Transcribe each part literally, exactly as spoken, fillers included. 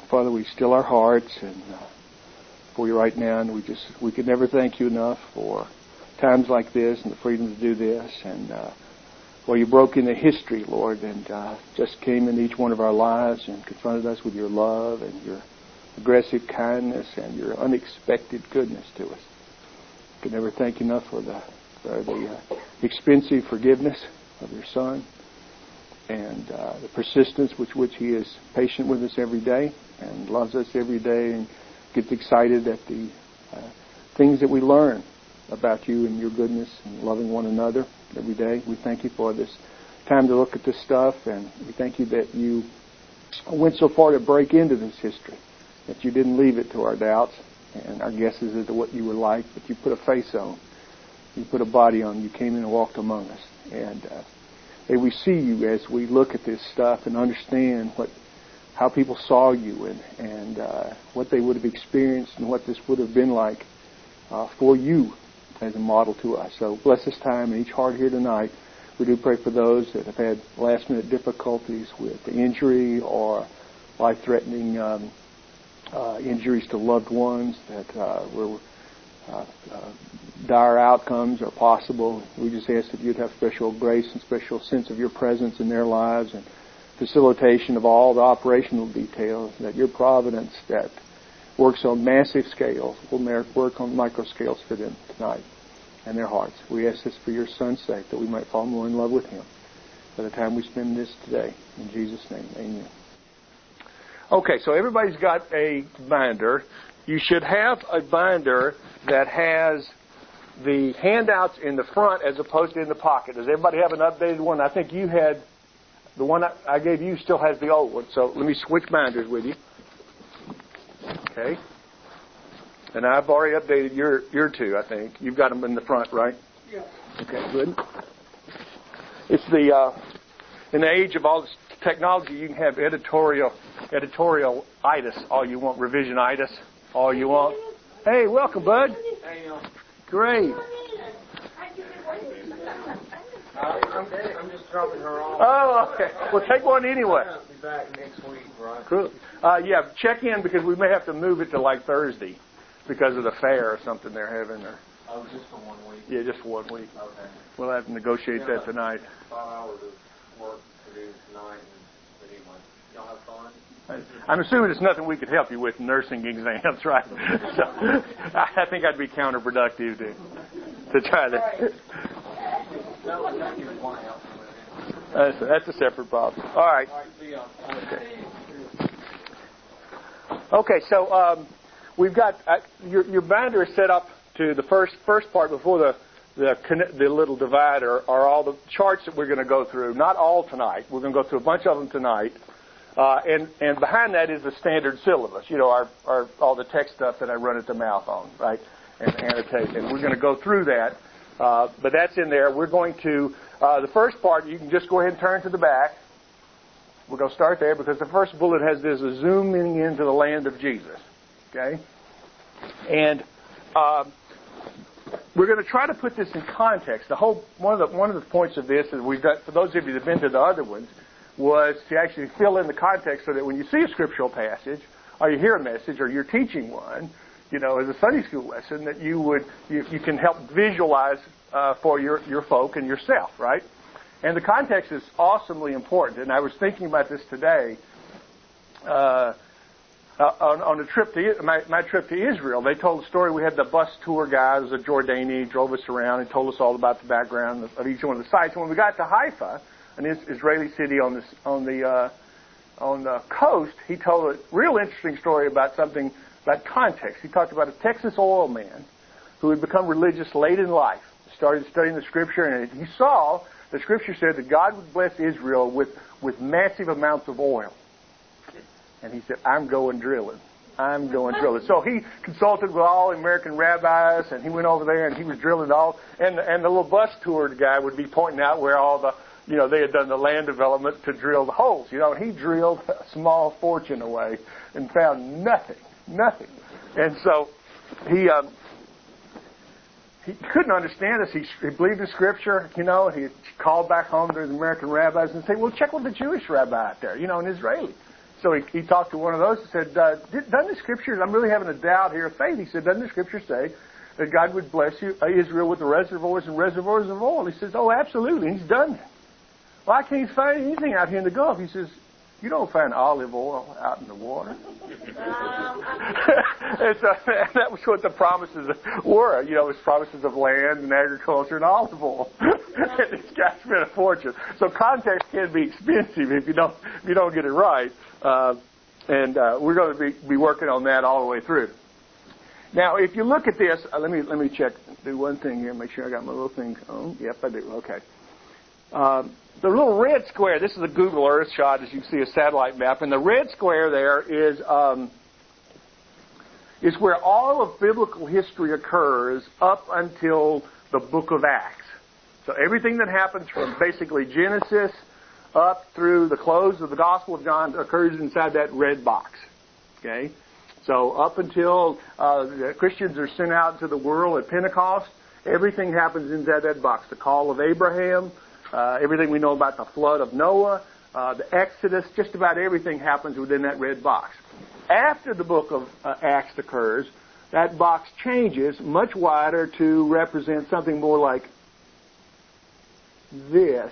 Father, we still our hearts and uh, for you right now, and we just we could never thank you enough for times like this and the freedom to do this. And uh, well, you broke into history, Lord, and uh, just came into each one of our lives and confronted us with your love and your aggressive kindness and your unexpected goodness to us. Could never thank you enough for the for the uh, expensive forgiveness of your Son and uh, the persistence with which He is patient with us every day and loves us every day and gets excited at the uh, things that we learn about you and your goodness and loving one another every day. We thank you for this time to look at this stuff, and we thank you that you went so far to break into this history, that you didn't leave it to our doubts and our guesses as to what you were like, but you put a face on, you put a body on, you came in and walked among us. And uh, may we see you as we look at this stuff and understand what how people saw you and, and uh, what they would have experienced and what this would have been like uh, for you as a model to us. So bless this time and each heart here tonight. We do pray for those that have had last-minute difficulties with the injury or life-threatening um, uh, injuries to loved ones, that uh, were uh, uh, dire outcomes are possible. We just ask that you'd have special grace and special sense of your presence in their lives and facilitation of all the operational details, that your providence that works on massive scales will work on micro scales for them tonight and their hearts. We ask this for your Son's sake, that we might fall more in love with Him by the time we spend this today. In Jesus' name, amen. Okay, so everybody's got a binder. You should have a binder that has the handouts in the front as opposed to in the pocket. Does everybody have an updated one? I think you had, the one I gave you still has the old one. So let me switch binders with you. Okay. And I've already updated your, your two, I think. You've got them in the front, right? Yeah. Okay, good. It's the, uh, in the age of all this technology, you can have editorial, editorial-itis all you want, revisionitis all you want. Hey, welcome, bud. Hey, um, Great. I'm, I'm just dropping her off. Oh, okay. Well, take one anyway. I'll be back next week, right? Cool. Uh, yeah, check in because we may have to move it to like Thursday because of the fair or something they're having. Or Oh, just for one week? yeah, just for one week. Okay. We'll have to negotiate Yeah, that tonight. Five hours of work to do tonight, and, but anyway, y'all have fun? I'm assuming it's nothing we could help you with nursing exams, right? So I think I'd be counterproductive to to try that. That's a, that's a separate problem. All right. Okay. Okay. So um, we've got uh, your your binder is set up to the first first part before the the the little divider are all the charts that we're going to go through. Not all tonight. We're going to go through a bunch of them tonight. Uh, and, and behind that is the standard syllabus, you know, our, our all the text stuff that I run at the mouth on, right, and annotate. And we're going to go through that, uh, but that's in there. We're going to, uh, the first part, you can just go ahead and turn to the back. We're going to start there because the first bullet has this zooming into the land of Jesus, okay? And uh, we're going to try to put this in context. The whole one of the one of the points of this is we've got, for those of you that have been to the other ones, was to actually fill in the context so that when you see a scriptural passage or you hear a message or you're teaching one, you know, as a Sunday school lesson, that you would you, you can help visualize uh, for your, your folk and yourself, right? And the context is awesomely important. And I was thinking about this today. Uh, on, on a trip to my, my trip to Israel, they told the story. We had the bus tour guy, who was a Jordani, drove us around and told us all about the background of each one of the sites. And when we got to Haifa, an Israeli city on this on the uh, on the coast, he told a real interesting story about something about context. He talked about a Texas oil man who had become religious late in life, started studying the Scripture, and he saw the Scripture said that God would bless Israel with with massive amounts of oil. And he said, "I'm going drilling. I'm going drilling." So he consulted with all the American rabbis, and he went over there and he was drilling all. And and the little bus tour guy would be pointing out where all the You know, they had done the land development to drill the holes. You know, and he drilled a small fortune away and found nothing, nothing. And so he um, he couldn't understand this. He, he believed in Scripture, you know, and he called back home to the American rabbis and said, well, check with the Jewish rabbi out there, you know, an Israeli. so he, he talked to one of those and said, uh, doesn't the Scripture, I'm really having a doubt here of faith. He said, doesn't the Scripture say that God would bless you, uh, Israel with the reservoirs and reservoirs of oil? He says, oh, absolutely. He's done that. Well, I can't find anything out here in the Gulf. He says, you don't find olive oil out in the water. and so that was what the promises were. You know, it was promises of land and agriculture and olive oil. And this guy spent a fortune. So context can be expensive if you don't if you don't get it right. Uh, and uh, we're going to be, be working on that all the way through. Now, if you look at this, uh, let me let me check. Do one thing here. Make sure I got my little thing on. Yep, I do. Okay. Um, the little red square, this is a Google Earth shot, as you can see, a satellite map, and the red square there is um, is where all of biblical history occurs up until the book of Acts. So everything that happens from basically Genesis up through the close of the Gospel of John occurs inside that red box. Okay? So up until uh, the Christians are sent out into the world at Pentecost, everything happens inside that box. The call of Abraham, Uh, everything we know about the flood of Noah, uh, the Exodus, just about everything happens within that red box. After the book of uh, Acts occurs, that box changes much wider to represent something more like this.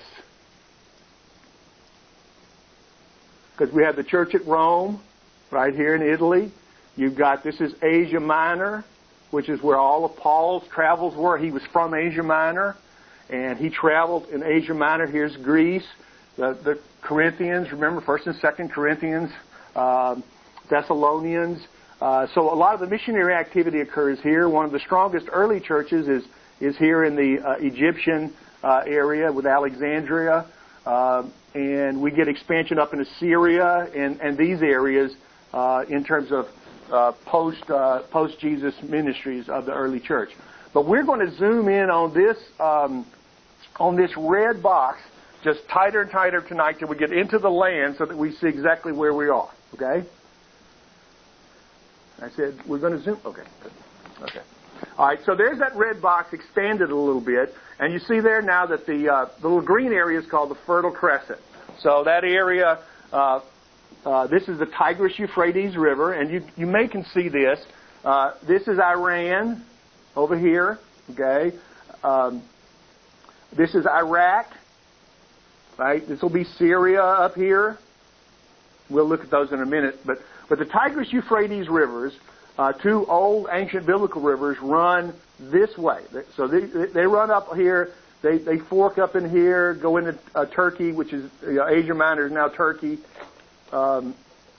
Because we have the church at Rome, right here in Italy. You've got, this is Asia Minor, which is where all of Paul's travels were. He was from Asia Minor. And he traveled in Asia Minor. Here's Greece, the, the Corinthians. Remember, First and Second Corinthians, um, Thessalonians. Uh, so a lot of the missionary activity occurs here. One of the strongest early churches is is here in the uh, Egyptian uh, area with Alexandria, uh, and we get expansion up into Syria and and these areas uh, in terms of uh, post uh, post Jesus ministries of the early church. But we're going to zoom in on this um, on this red box just tighter and tighter tonight till we get into the land so that we see exactly where we are. Okay? I said we're going to zoom. Okay. Good. Okay. All right. So there's that red box expanded a little bit, and you see there now that the uh, the little green area is called the Fertile Crescent. So that area, uh, uh, this is the Tigris-Euphrates River, and you you may can see this. Uh, this is Iran. Over here, okay. Um, this is Iraq, right? This will be Syria up here. We'll look at those in a minute. But but the Tigris-Euphrates rivers, uh, two old ancient biblical rivers, run this way. So they they run up here. They they fork up in here, go into uh, Turkey, which is you know, Asia Minor is now Turkey. Um,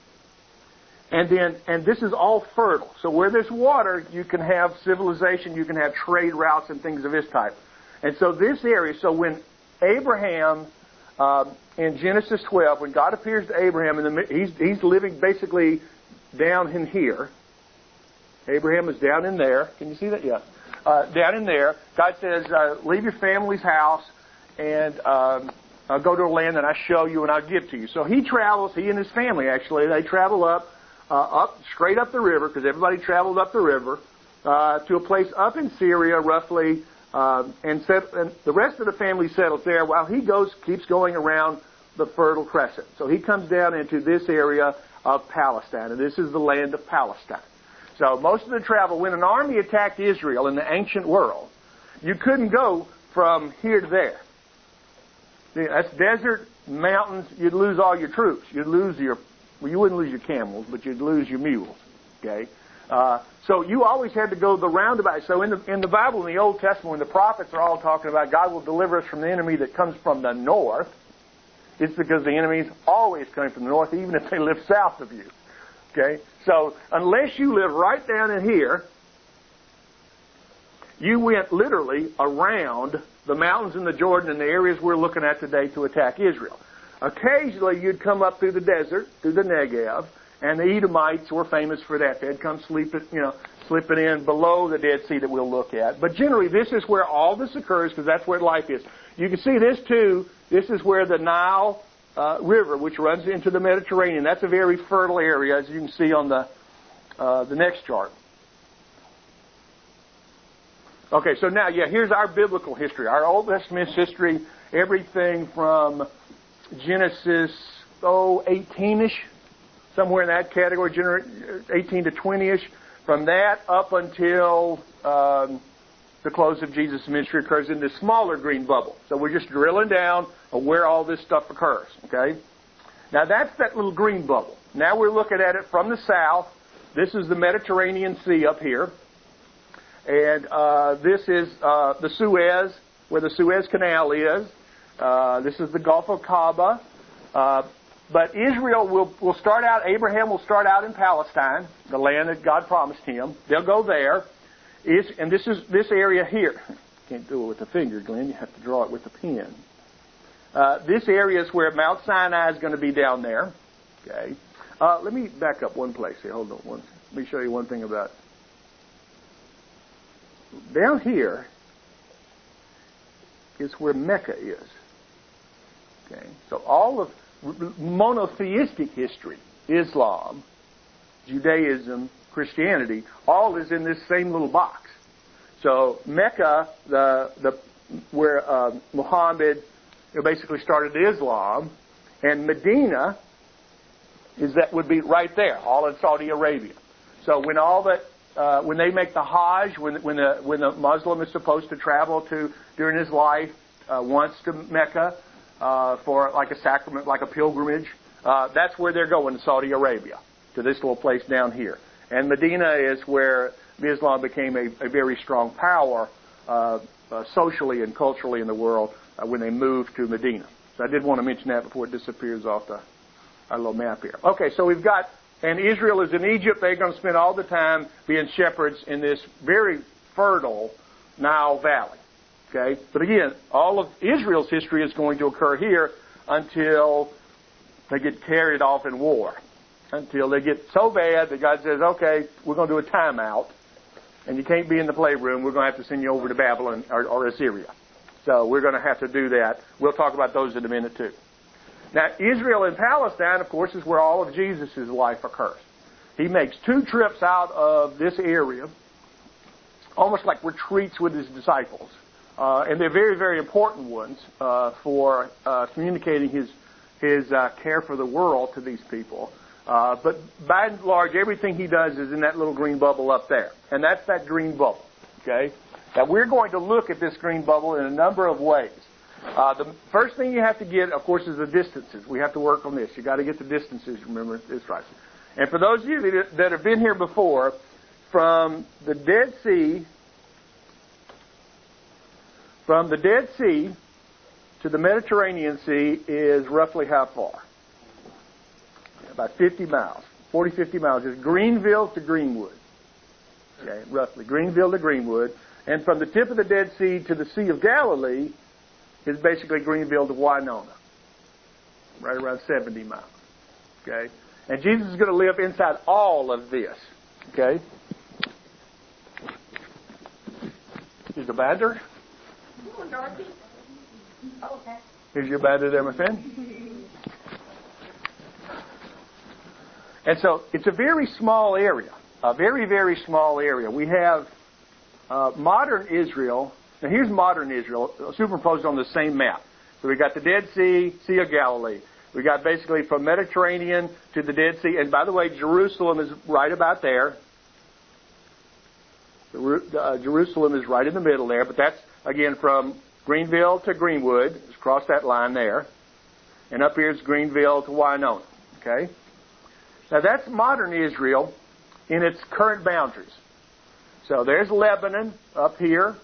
And then, and this is all fertile. So where there's water, you can have civilization, you can have trade routes and things of this type. And so this area, so when Abraham, uh, in Genesis twelve, when God appears to Abraham, in the, he's, he's living basically down in here. Abraham is down in there. Can you see that? Yeah. Uh, down in there. God says, uh, leave your family's house and um, uh, go to a land that I show you and I'll give to you. So he travels, he and his family actually, they travel up. Uh, up straight up the river, because everybody traveled up the river, uh, to a place up in Syria, roughly, uh, and, set, and the rest of the family settles there while he goes, keeps going around the Fertile Crescent. So he comes down into this area of Palestine, and this is the land of Palestine. So most of the travel, when an army attacked Israel in the ancient world, you couldn't go from here to there. That's desert, mountains. You'd lose all your troops. You'd lose your Well, you wouldn't lose your camels, but you'd lose your mules. Okay, uh, so you always had to go the roundabout. So in the in the Bible, in the Old Testament, when the prophets are all talking about God will deliver us from the enemy that comes from the north, it's because the enemy is always coming from the north, even if they live south of you. Okay, so unless you live right down in here, you went literally around the mountains in the Jordan and the areas we're looking at today to attack Israel. Occasionally, you'd come up through the desert, through the Negev, and the Edomites were famous for that. They'd come sleeping, you know, slipping in below the Dead Sea that we'll look at. But generally, this is where all this occurs because that's where life is. You can see this too. This is where the Nile uh, River, which runs into the Mediterranean, that's a very fertile area, as you can see on the uh, the next chart. Okay, so now, yeah, here's our biblical history, our Old Testament history, everything from Genesis, oh, eighteen-ish somewhere in that category, eighteen to twenty-ish. From that up until um, the close of Jesus' ministry occurs in this smaller green bubble. So we're just drilling down on where all this stuff occurs. Okay. Now that's that little green bubble. Now we're looking at it from the south. This is the Mediterranean Sea up here. And uh, this is uh, the Suez, where the Suez Canal is. Uh, this is the Gulf of Qaba. Uh, but Israel will, will start out, Abraham will start out in Palestine, the land that God promised him. They'll go there. Is, and this is this area here. Can't do it with the finger, Glenn. You have to draw it with the pen. Uh, this area is where Mount Sinai is going to be down there. Okay. Uh, let me back up one place here. Hold on one. Let me show you one thing about it. Down here is where Mecca is. Okay. So all of monotheistic history, Islam, Judaism, Christianity, all is in this same little box. So Mecca, the the where uh, Muhammad you know, basically started Islam, and Medina is that would be right there, all in Saudi Arabia. So when all that uh, when they make the Hajj, when when the when the Muslim is supposed to travel to during his life uh, once to Mecca uh, for like a sacrament, like a pilgrimage, uh, that's where they're going, to Saudi Arabia, to this little place down here. And Medina is where Islam became a, a very strong power uh, uh, socially and culturally in the world uh, when they moved to Medina. So I did want to mention that before it disappears off the our little map here. Okay, so we've got, and Israel is in Egypt. They're going to spend all the time being shepherds in this very fertile Nile Valley. Okay, but again, all of Israel's history is going to occur here until they get carried off in war. Until they get so bad that God says, okay, we're going to do a timeout, and you can't be in the playroom. We're going to have to send you over to Babylon or, or Assyria. So we're going to have to do that. We'll talk about those in a minute, too. Now, Israel and Palestine, of course, is where all of Jesus' life occurs. He makes two trips out of this area, almost like retreats with his disciples. Uh, and they're very, very important ones uh, for uh, communicating his, his uh, care for the world to these people. Uh, but by and large, everything he does is in that little green bubble up there. And that's that green bubble. Okay? Now, we're going to look at this green bubble in a number of ways. Uh, the first thing you have to get, of course, is the distances. We have to work on this. You've got to get the distances, remember, this right. And for those of you that, that have been here before, from the Dead Sea, from the Dead Sea to the Mediterranean Sea is roughly how far? About fifty miles, forty, fifty miles. It's Greenville to Greenwood. Okay, roughly. Greenville to Greenwood. And from the tip of the Dead Sea to the Sea of Galilee is basically Greenville to Winona. Right around seventy miles. Okay? And Jesus is going to live inside all of this. Okay? Here's a binder. Here's your binder there, my friend. And so it's a very small area, a very, very small area. We have uh, modern Israel. Now here's modern Israel superimposed on the same map. So we got the Dead Sea, Sea of Galilee. We got basically from Mediterranean to the Dead Sea. And by the way, Jerusalem is right about there. Uh, Jerusalem is right in the middle there. But that's, again, from Greenville to Greenwood. Just cross that line there. And up here is Greenville to Winona. Okay? Now that's modern Israel in its current boundaries. So there's Lebanon up here.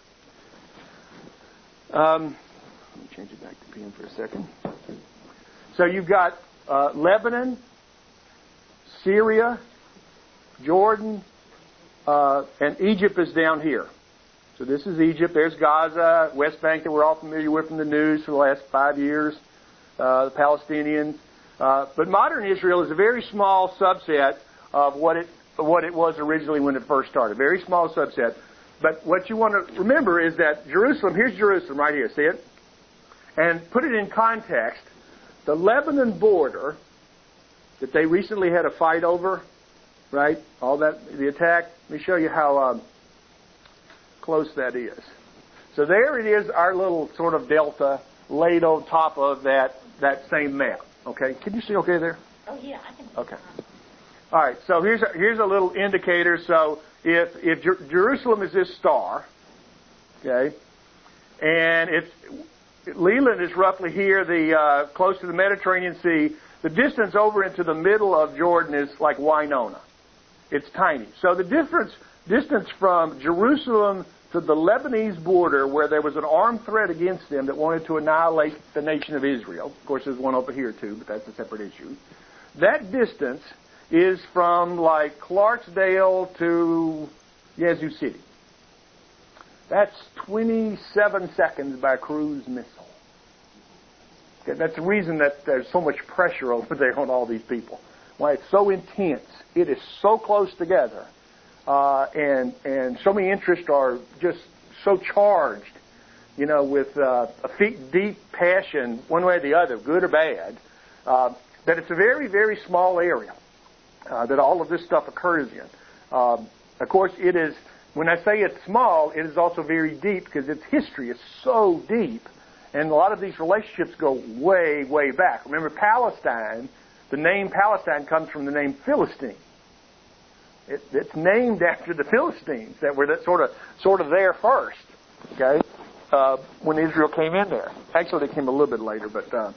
Um, let me change it back to pen for a second. So you've got uh, Lebanon, Syria, Jordan, uh, and Egypt is down here. So this is Egypt. There's Gaza, West Bank that we're all familiar with from the news for the last five years. Uh, the Palestinians. Uh, but modern Israel is a very small subset of what it what it was originally when it first started. Very small subset. But what you want to remember is that Jerusalem, here's Jerusalem right here, see it? And put it in context. The Lebanon border that they recently had a fight over, right? All that, the attack. Let me show you how um, close that is. So there it is, our little sort of delta laid on top of that, that same map. Okay, can you see okay there? Oh, yeah, I can. Okay. All right, so here's a, here's a little indicator. So if if Jer- Jerusalem is this star, okay, and it's Leland is roughly here, the uh, close to the Mediterranean Sea. The distance over into the middle of Jordan is like Winona. It's tiny. So the difference distance from Jerusalem to the Lebanese border, where there was an armed threat against them that wanted to annihilate the nation of Israel. Of course, there's one over here too, but that's a separate issue. That distance is from like Clarksdale to Yazoo City. That's twenty-seven seconds by cruise missile. Okay, that's the reason that there's so much pressure over there on all these people. Why it's so intense. It is so close together. Uh, and and so many interests are just so charged, you know, with uh, a deep, deep passion, one way or the other, good or bad, uh, that it's a very, very small area uh, that all of this stuff occurs in. Um, of course, it is, when I say it's small, it is also very deep because its history is so deep. And a lot of these relationships go way, way back. Remember, Palestine, the name Palestine comes from the name Philistine. It, it's named after the Philistines that were that sort of sort of there first, okay, uh, when Israel came in there. Actually, they came a little bit later, but uh,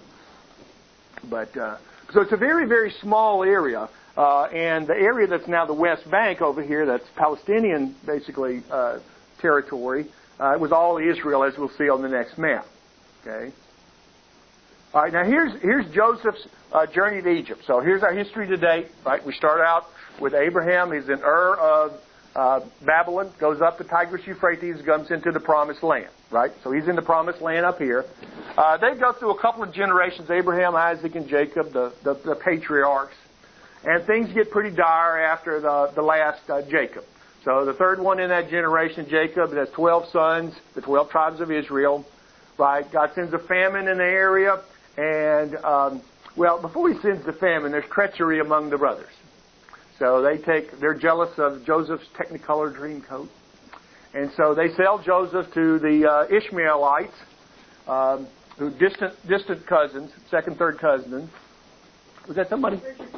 but uh, so it's a very, very small area. Uh, and the area that's now the West Bank over here, that's Palestinian, basically, uh, territory, uh, it was all Israel, as we'll see on the next map. Okay. All right. Now here's here's Joseph's uh, journey to Egypt. So here's our history to date. Right. We start out with Abraham. He's in Ur of uh, Babylon. Goes up the Tigris Euphrates. Comes into the Promised Land. Right. So he's in the Promised Land up here. Uh, they go through a couple of generations: Abraham, Isaac, and Jacob, the the, the patriarchs. And things get pretty dire after the the last uh, Jacob. So the third one in that generation, Jacob, has twelve sons, the twelve tribes of Israel. Right, God sends a famine in the area, and um, well, before He sends the famine, there's treachery among the brothers. So they take, they're jealous of Joseph's Technicolor dream coat, and so they sell Joseph to the uh, Ishmaelites, um, who distant distant cousins, second, third cousins. Was that somebody?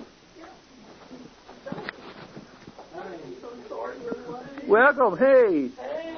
Welcome, hey.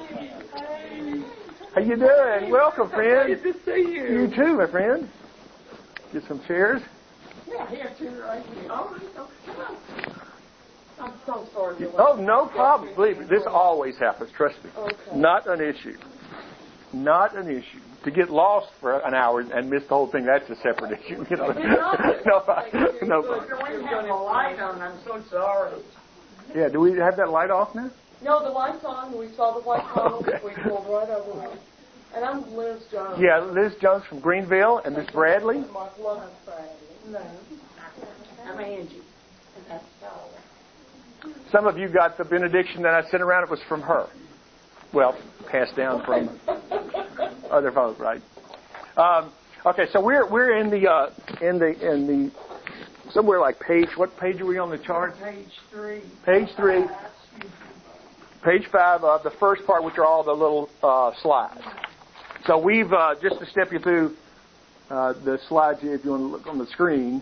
How you doing? Welcome, friend. Good to see you. You too, my friend. Get some chairs. Yeah, here, chair right here. Oh, okay. I'm so sorry. Oh, no problem. Believe me, this always happens. Trust me. Okay. Not an issue. Not an issue. To get lost for an hour and miss the whole thing, that's a separate issue. You know? no, no. We have a light on. I'm so sorry. Yeah, do we have that light off now? No, the light's on. We saw the white tunnel. Okay. We pulled right over it. And I'm Liz Jones. Yeah, Liz Jones from Greenville, and Miss Bradley. My love Bradley. No. I'm Angie. And that's all. Some of you got the benediction that I sent around. It was from her. Well, passed down from other folks, right? Um, okay, so we're we're in the uh, in the in the somewhere like page. What page are we on the chart? Page three. Page three. Page five of the first part, which are all the little uh, slides. So we've uh, just to step you through uh, the slides here, if you want to look on the screen.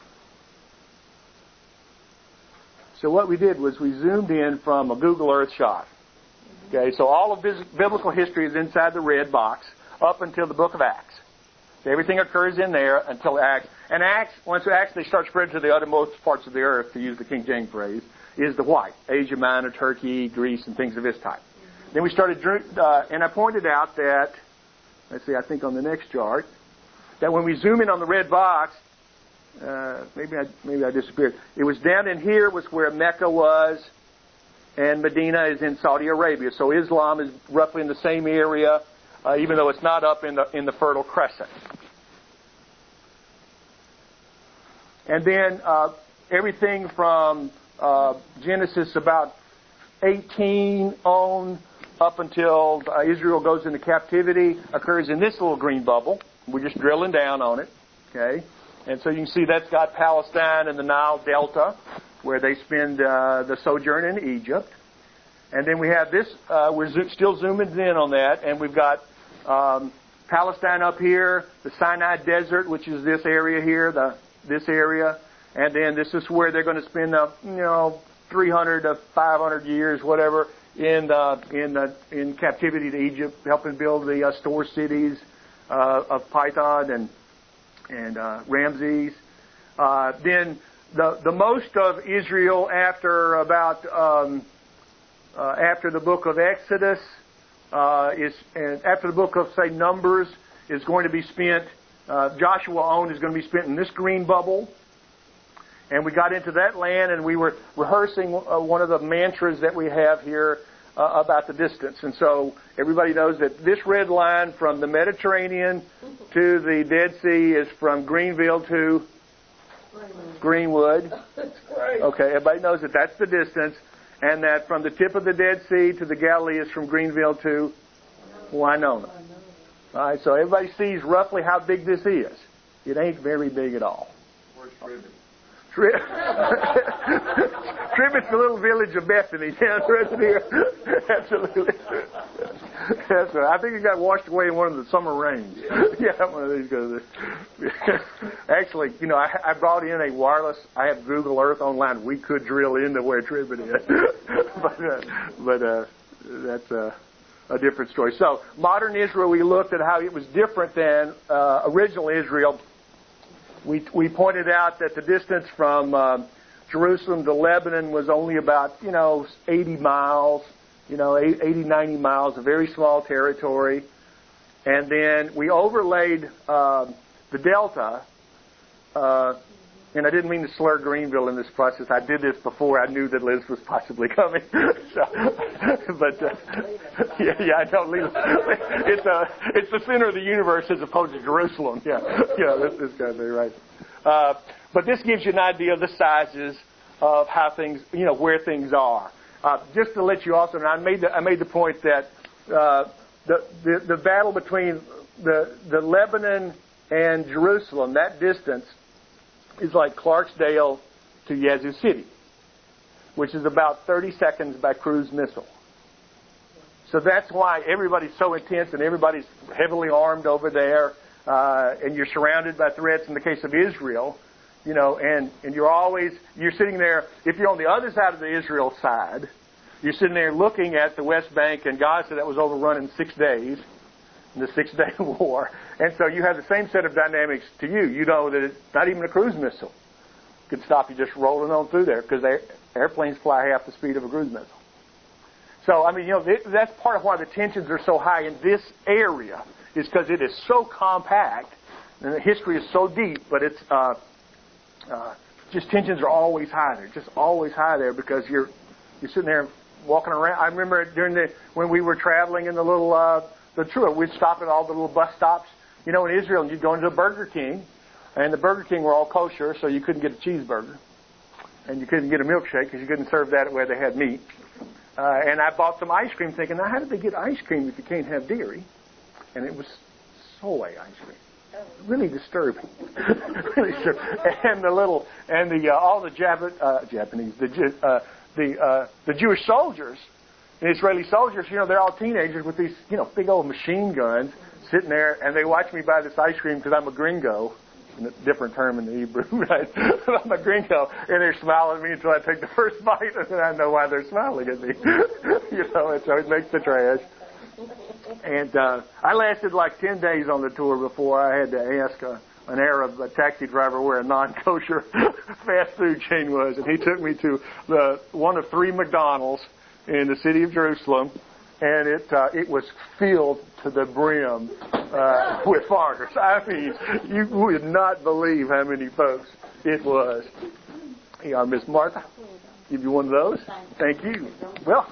So what we did was we zoomed in from a Google Earth shot. Okay, so all of biblical history is inside the red box up until the book of Acts. Everything occurs in there until Acts. And Acts, once Acts, they start spreading to the uttermost parts of the earth, to use the King James phrase, is the white. Asia Minor, Turkey, Greece, and things of this type. Then we started, uh, and I pointed out that, let's see, I think on the next chart, that when we zoom in on the red box, uh, maybe I maybe I disappeared. It was down in here was where Mecca was, and Medina is in Saudi Arabia. So Islam is roughly in the same area, uh, even though it's not up in the in the Fertile Crescent. And then uh, everything from uh, Genesis about eighteen on up until uh, Israel goes into captivity occurs in this little green bubble. We're just drilling down on it, okay? And so you can see that's got Palestine and the Nile Delta, where they spend uh, the sojourn in Egypt. And then we have this, uh, we're zo- still zooming in on that, and we've got um, Palestine up here, the Sinai Desert, which is this area here, the this area, And then this is where they're going to spend, uh, you know, three hundred to five hundred years, whatever, in uh, in uh, in captivity to Egypt, helping build the uh, store cities uh, of Pithom and and uh, Ramses. Uh, then the the most of Israel after about um, uh, after the book of Exodus uh, is and after the book of say Numbers is going to be spent. Uh, Joshua owned is going to be spent in this green bubble. And we got into that land, and we were rehearsing uh, one of the mantras that we have here uh, about the distance. And so everybody knows that this red line from the Mediterranean to the Dead Sea is from Greenville to Greenwood. Okay, everybody knows that that's the distance, and that from the tip of the Dead Sea to the Galilee is from Greenville to Winona. All right, so everybody sees roughly how big this is. It ain't very big at all. Where's Tribbett? Tri- Tribbett's the little village of Bethany down right here. Absolutely. That's right. I think it got washed away in one of the summer rains. Yeah, one of these goes. Actually, you know, I, I brought in a wireless. I have Google Earth online. We could drill into where Tribbett is, but uh, but uh, that's a, a different story. So, modern Israel, we looked at how it was different than uh, original Israel. We we pointed out that the distance from uh, Jerusalem to Lebanon was only about, you know, eighty miles, you know, eighty, ninety miles, a very small territory. And then we overlaid uh, the delta, uh, and I didn't mean to slur Greenville in this process. I did this before I knew that Liz was possibly coming. so, but uh, yeah, yeah, I don't leave. It's a, it's the center of the universe as opposed to Jerusalem. Yeah, yeah, this this got to be right. Uh, but this gives you an idea of the sizes of how things, you know, where things are. Uh, just to let you also, and I made the I made the point that uh, the, the the battle between the the Lebanon and Jerusalem, that distance is like Clarksdale to Yazoo City, which is about thirty seconds by cruise missile. So that's why everybody's so intense and everybody's heavily armed over there, uh, and you're surrounded by threats in the case of Israel, you know, and, and you're always, you're sitting there, if you're on the other side of the Israel side, you're sitting there looking at the West Bank and Gaza that was overrun in six days, in the Six-Day War. And so you have the same set of dynamics to you. You know that it's not even a cruise missile could stop you just rolling on through there because airplanes fly half the speed of a cruise missile. So, I mean, you know, that's part of why the tensions are so high in this area is because it is so compact and the history is so deep, but it's uh, uh, just tensions are always high there, just always high there because you're you're sitting there walking around. I remember during the when we were traveling in the little uh, the tour, we'd stop at all the little bus stops. You know, in Israel, you'd go into a Burger King, and the Burger King were all kosher, so you couldn't get a cheeseburger, and you couldn't get a milkshake because you couldn't serve that where they had meat. Uh, and I bought some ice cream, thinking, now how did they get ice cream if you can't have dairy? And it was soy ice cream. Really disturbing. really disturbing. And the little and the uh, all the Jap- uh, Japanese the uh, the uh, the Jewish soldiers, the Israeli soldiers, you know, they're all teenagers with these, you know, big old machine guns sitting there, and they watch me buy this ice cream because I'm a gringo. A different term in the Hebrew, right? I'm a gringo, and they're smiling at me until I take the first bite, and then I know why they're smiling at me. you know, and so it makes the trash. And uh, I lasted like ten days on the tour before I had to ask a, an Arab a taxi driver where a non-kosher fast food chain was, and he took me to the one of three McDonald's in the city of Jerusalem, and it uh, it was filled to the brim uh, with foreigners. I mean, you would not believe how many folks it was. Here, uh, Miss Martha, give you one of those. Thank you. Well,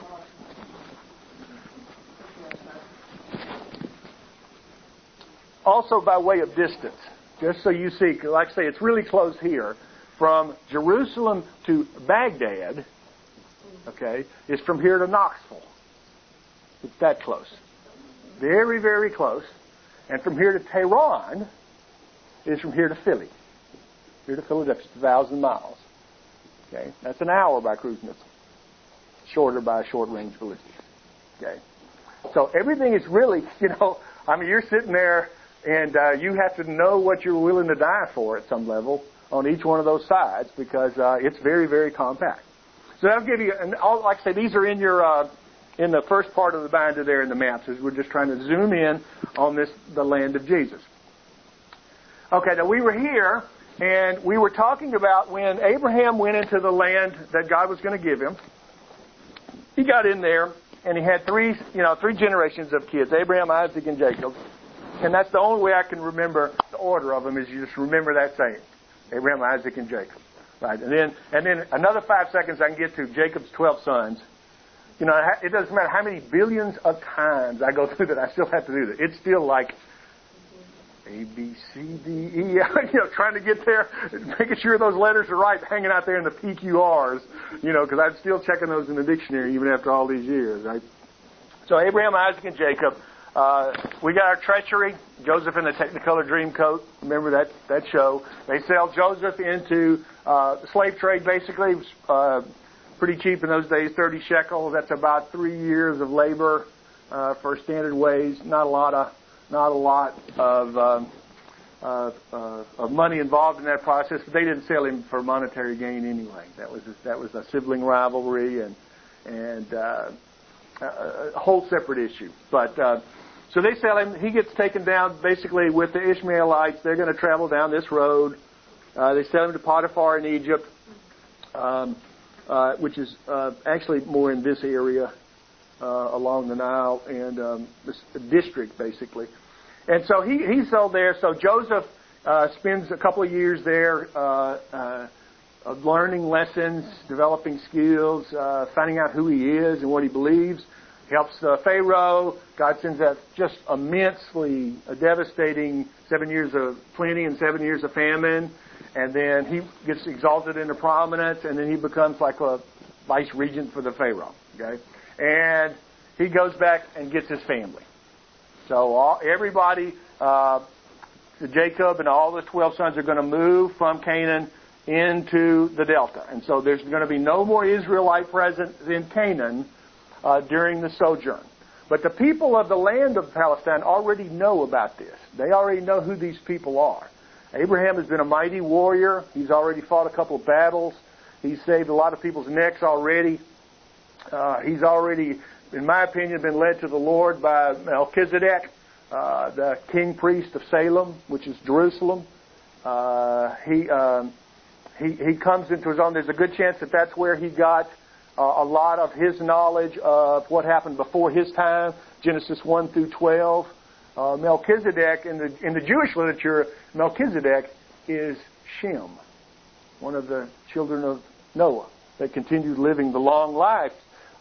also by way of distance, just so you see, like I say, it's really close here. From Jerusalem to Baghdad, okay, is from here to Knoxville. It's that close. Very, very close. And from here to Tehran is from here to Philly. Here to Philadelphia, it's a thousand miles. Okay, that's an hour by cruise missile. Shorter by short-range ballistics. Okay, so everything is really, you know, I mean, you're sitting there and uh, you have to know what you're willing to die for at some level, on each one of those sides because uh, it's very, very compact. So that'll give you, and all, like I say, these are in your uh, in the first part of the binder there in the maps, as we're just trying to zoom in on this the land of Jesus. Okay, now we were here, and we were talking about when Abraham went into the land that God was going to give him. He got in there, and he had three, you know, three generations of kids: Abraham, Isaac, and Jacob. And that's the only way I can remember the order of them is you just remember that saying: Abraham, Isaac, and Jacob. Right, and then and then another five seconds I can get to Jacob's twelve sons. You know, it doesn't matter how many billions of times I go through that, I still have to do that. It's still like A, B, C, D, E, you know, trying to get there, making sure those letters are right, hanging out there in the P Q Rs, you know, because I'm still checking those in the dictionary even after all these years, right? So Abraham, Isaac, and Jacob. Uh, we got our treachery, Joseph in the Technicolor Dreamcoat. Remember that, that show? They sell Joseph into uh, the slave trade, basically. It was uh, pretty cheap in those days, thirty shekels. That's about three years of labor uh, for standard wage. Not a lot of, not a lot of, um, uh, uh, of money involved in that process. But they didn't sell him for monetary gain anyway. That was a, that was a sibling rivalry and and uh, a whole separate issue. But uh, so they sell him. He gets taken down basically with the Ishmaelites. They're going to travel down this road. Uh, they sell him to Potiphar in Egypt, um, uh, which is uh, actually more in this area uh, along the Nile and um, this district basically. And so he he's sold there. So Joseph uh, spends a couple of years there, uh, uh, of learning lessons, developing skills, uh, finding out who he is and what he believes. Helps uh, Pharaoh. God sends that just immensely a devastating seven years of plenty and seven years of famine. And then he gets exalted into prominence, and then he becomes like a vice regent for the Pharaoh. Okay, and he goes back and gets his family. So all, everybody, uh, Jacob and all the twelve sons are going to move from Canaan into the Delta. And so there's going to be no more Israelite presence in Canaan uh, during the sojourn. But the people of the land of Palestine already know about this. They already know who these people are. Abraham has been a mighty warrior. He's already fought a couple of battles. He's saved a lot of people's necks already. Uh, he's already, in my opinion, been led to the Lord by Melchizedek, uh, the king priest of Salem, which is Jerusalem. Uh, he... Um, He, he comes into his own. There's a good chance that that's where he got uh, a lot of his knowledge of what happened before his time, Genesis one through twelve. Uh, Melchizedek, in the in the Jewish literature, Melchizedek is Shem, one of the children of Noah that continued living the long life,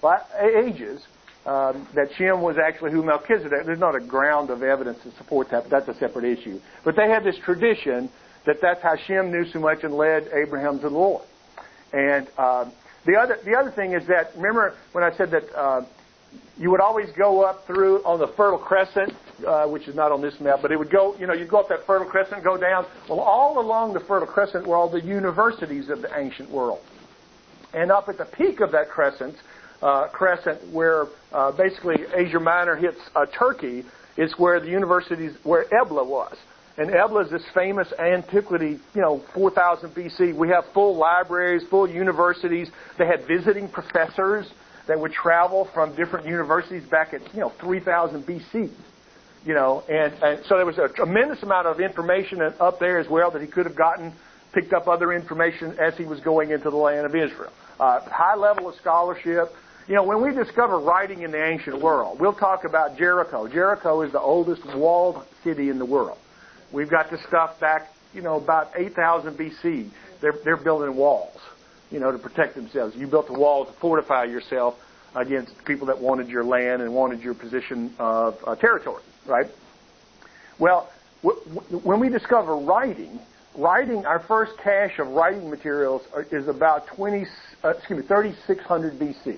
ages, um, that Shem was actually who Melchizedek. There's not a ground of evidence to support that, but that's a separate issue. But they had this tradition that that's how Shem knew so much and led Abraham to the Lord. And um, the other the other thing is that, remember when I said that uh, you would always go up through on the Fertile Crescent, uh, which is not on this map, but it would go, you know, you'd go up that Fertile Crescent, go down. Well, all along the Fertile Crescent were all the universities of the ancient world. And up at the peak of that crescent, uh, crescent where uh, basically Asia Minor hits uh, Turkey, is where the universities, where Ebla was. And Ebla is this famous antiquity, you know, four thousand B C. We have full libraries, full universities. They had visiting professors that would travel from different universities back at, you know, three thousand B C. You know, and, and so there was a tremendous amount of information up there as well that he could have gotten, picked up other information as he was going into the land of Israel. Uh, high level of scholarship. You know, when we discover writing in the ancient world, we'll talk about Jericho. Jericho is the oldest walled city in the world. We've got this stuff back, you know, about eight thousand B C. They're, they're building walls, you know, to protect themselves. You built a wall to fortify yourself against people that wanted your land and wanted your position of uh, territory, right? Well, w- w- when we discover writing, writing, our first cache of writing materials are, is about twenty, uh, excuse me, thirty-six hundred B C.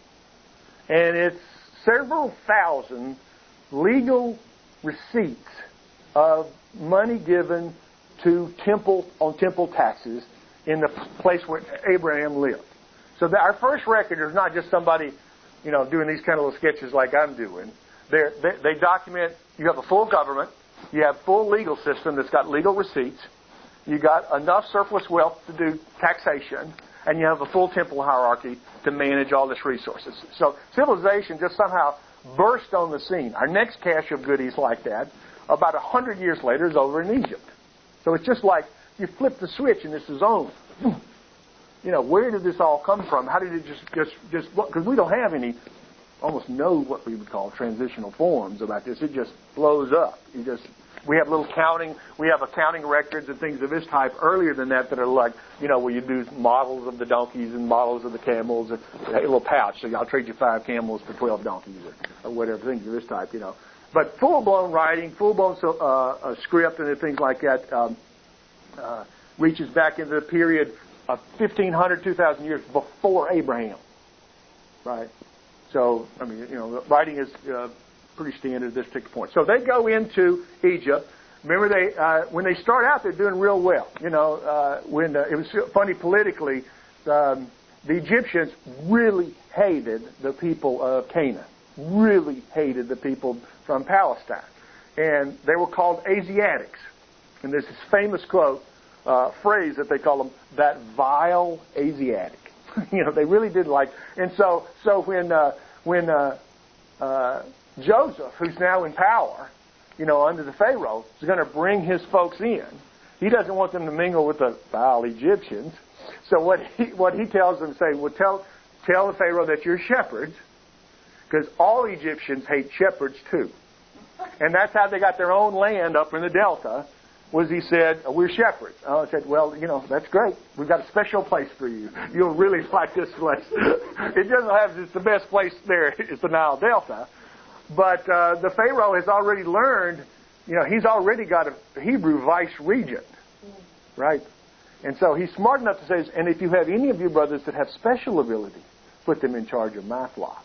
And it's several thousand legal receipts of money given to temple on temple taxes in the place where Abraham lived. So that our first record is not just somebody, you know, doing these kind of little sketches like I'm doing. They're, they they document. You have a full government. You have full legal system that's got legal receipts. You got enough surplus wealth to do taxation, and you have a full temple hierarchy to manage all this resources. So civilization just somehow burst on the scene. Our next cache of goodies like that, about a hundred years later, is over in Egypt. So it's just like you flip the switch and this is on. You know, where did this all come from? How did it just, just, just, because we don't have any, almost no what we would call transitional forms about this. It just blows up. You just, we have little counting, we have accounting records and things of this type earlier than that that are like, you know, where you do models of the donkeys and models of the camels, and a little pouch. So I'll trade you five camels for twelve donkeys or, or whatever, things of this type, you know. But full-blown writing, full-blown uh, uh, script and things like that um, uh, reaches back into the period of fifteen hundred, two thousand years before Abraham, right? So, I mean, you know, writing is uh, pretty standard at this particular point. So they go into Egypt. Remember, they uh, when they start out, they're doing real well. You know, uh, when uh, it was funny politically, um, the Egyptians really hated the people of Canaan, really hated the people from Palestine, and they were called Asiatics. And there's this famous quote, uh, phrase that they call them, that vile Asiatic. You know, they really did like. And so, so when uh, when uh, uh, Joseph, who's now in power, you know, under the Pharaoh, is going to bring his folks in, he doesn't want them to mingle with the vile Egyptians. So what he what he tells them, say, well, tell tell the Pharaoh that you're shepherds, because all Egyptians hate shepherds too. And that's how they got their own land up in the Delta, was he said, we're shepherds. Oh, I said, well, you know, that's great. We've got a special place for you. You'll really like this place. It doesn't have, it's the best place there. It's the Nile Delta. But uh, the Pharaoh has already learned, you know, he's already got a Hebrew vice regent, right? And so he's smart enough to say, and if you have any of your brothers that have special ability, put them in charge of my flock.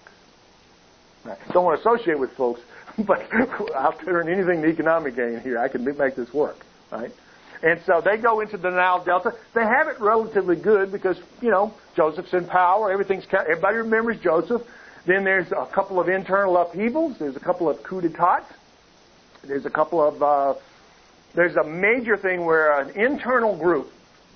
Right. Don't want to associate with folks, but I'll turn anything to economic gain here. I can make this work, right? And so they go into the Nile Delta. They have it relatively good because, you know, Joseph's in power. Everything's everybody remembers Joseph. Then there's a couple of internal upheavals. There's a couple of coups d'etat. There's a couple of uh, there's a major thing where an internal group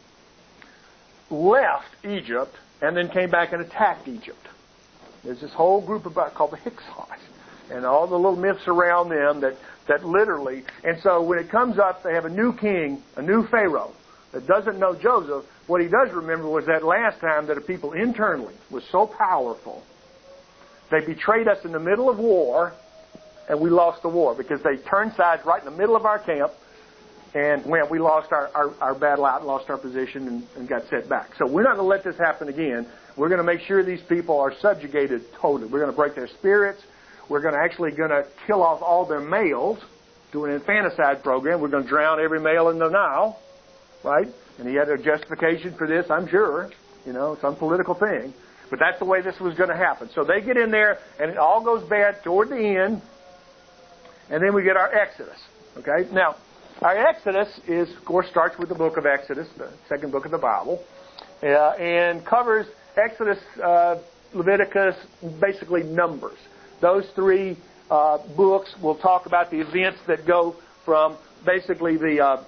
left Egypt and then came back and attacked Egypt. There's this whole group about called the Hyksos, and all the little myths around them that, that literally, and so when it comes up, they have a new king, a new Pharaoh, that doesn't know Joseph. What he does remember was that last time that a people internally was so powerful, they betrayed us in the middle of war, and we lost the war, because they turned sides right in the middle of our camp, and when we lost our, our, our battle out and lost our position and, and got set back. So we're not going to let this happen again. We're going to make sure these people are subjugated totally. We're going to break their spirits. We're going to actually going to kill off all their males, do an infanticide program. We're going to drown every male in the Nile, right? And he had a justification for this, I'm sure, you know, some political thing. But that's the way this was going to happen. So they get in there, and it all goes bad toward the end, and then we get our Exodus, okay? Now, our Exodus is, of course, starts with the book of Exodus, the second book of the Bible, uh, and covers Exodus, uh, Leviticus, basically Numbers. Those three uh, books will talk about the events that go from basically the uh,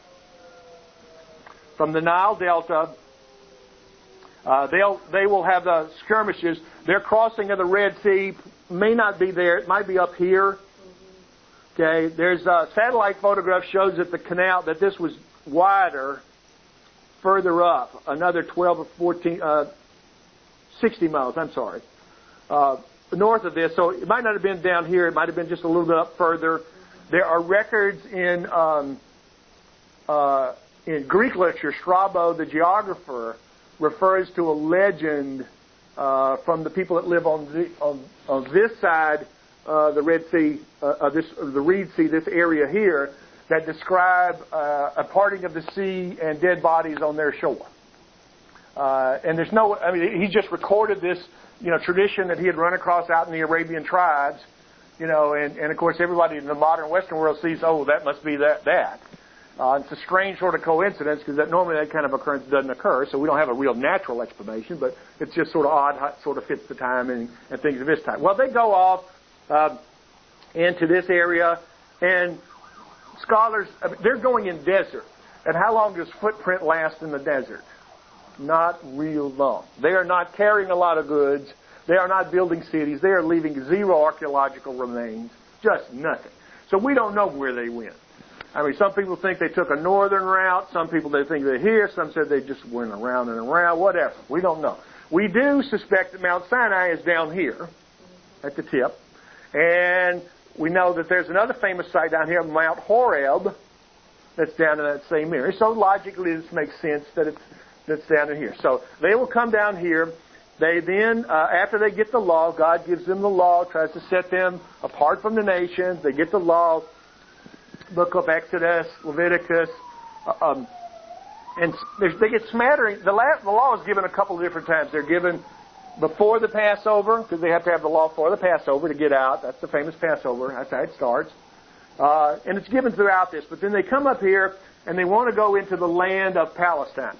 from the Nile Delta. Uh, they'll they will have the skirmishes. Their crossing of the Red Sea may not be there. It might be up here. Okay, there's a satellite photograph shows that the canal, that this was wider further up, another twelve or fourteen, uh, sixty miles, I'm sorry, uh, north of this. So it might not have been down here. It might have been just a little bit up further. There are records in um, uh, in Greek literature. Strabo, the geographer, refers to a legend uh, from the people that live on the, on, on this side. Uh, the Red Sea, uh, uh, this uh, the Reed Sea, this area here, that describe uh, a parting of the sea and dead bodies on their shore. Uh, and there's no, I mean, he just recorded this, you know, tradition that he had run across out in the Arabian tribes, you know, and, and of course everybody in the modern Western world sees, oh, that must be that that. Uh, it's a strange sort of coincidence because that normally that kind of occurrence doesn't occur, so we don't have a real natural explanation, but it's just sort of odd how it sort of fits the time and, and things of this type. Well, they go off Uh, into this area, and scholars, they're going in desert. And how long does footprint last in the desert? Not real long. They are not carrying a lot of goods. They are not building cities. They are leaving zero archaeological remains. Just nothing. So we don't know where they went. I mean, some people think they took a northern route. Some people they think they're here. Some said they just went around and around. Whatever. We don't know. We do suspect that Mount Sinai is down here at the tip. And we know that there's another famous site down here, Mount Horeb, that's down in that same area. So logically, this makes sense that it's that's down in here. So they will come down here. They then, uh, after they get the law, God gives them the law, tries to set them apart from the nations. They get the law, book of Exodus, Leviticus, uh, um, and they get smattering. The, la- the law is given a couple of different times. They're given before the Passover, because they have to have the law for the Passover to get out. That's the famous Passover. That's how it starts. Uh, and it's given throughout this. But then they come up here, and they want to go into the land of Palestine.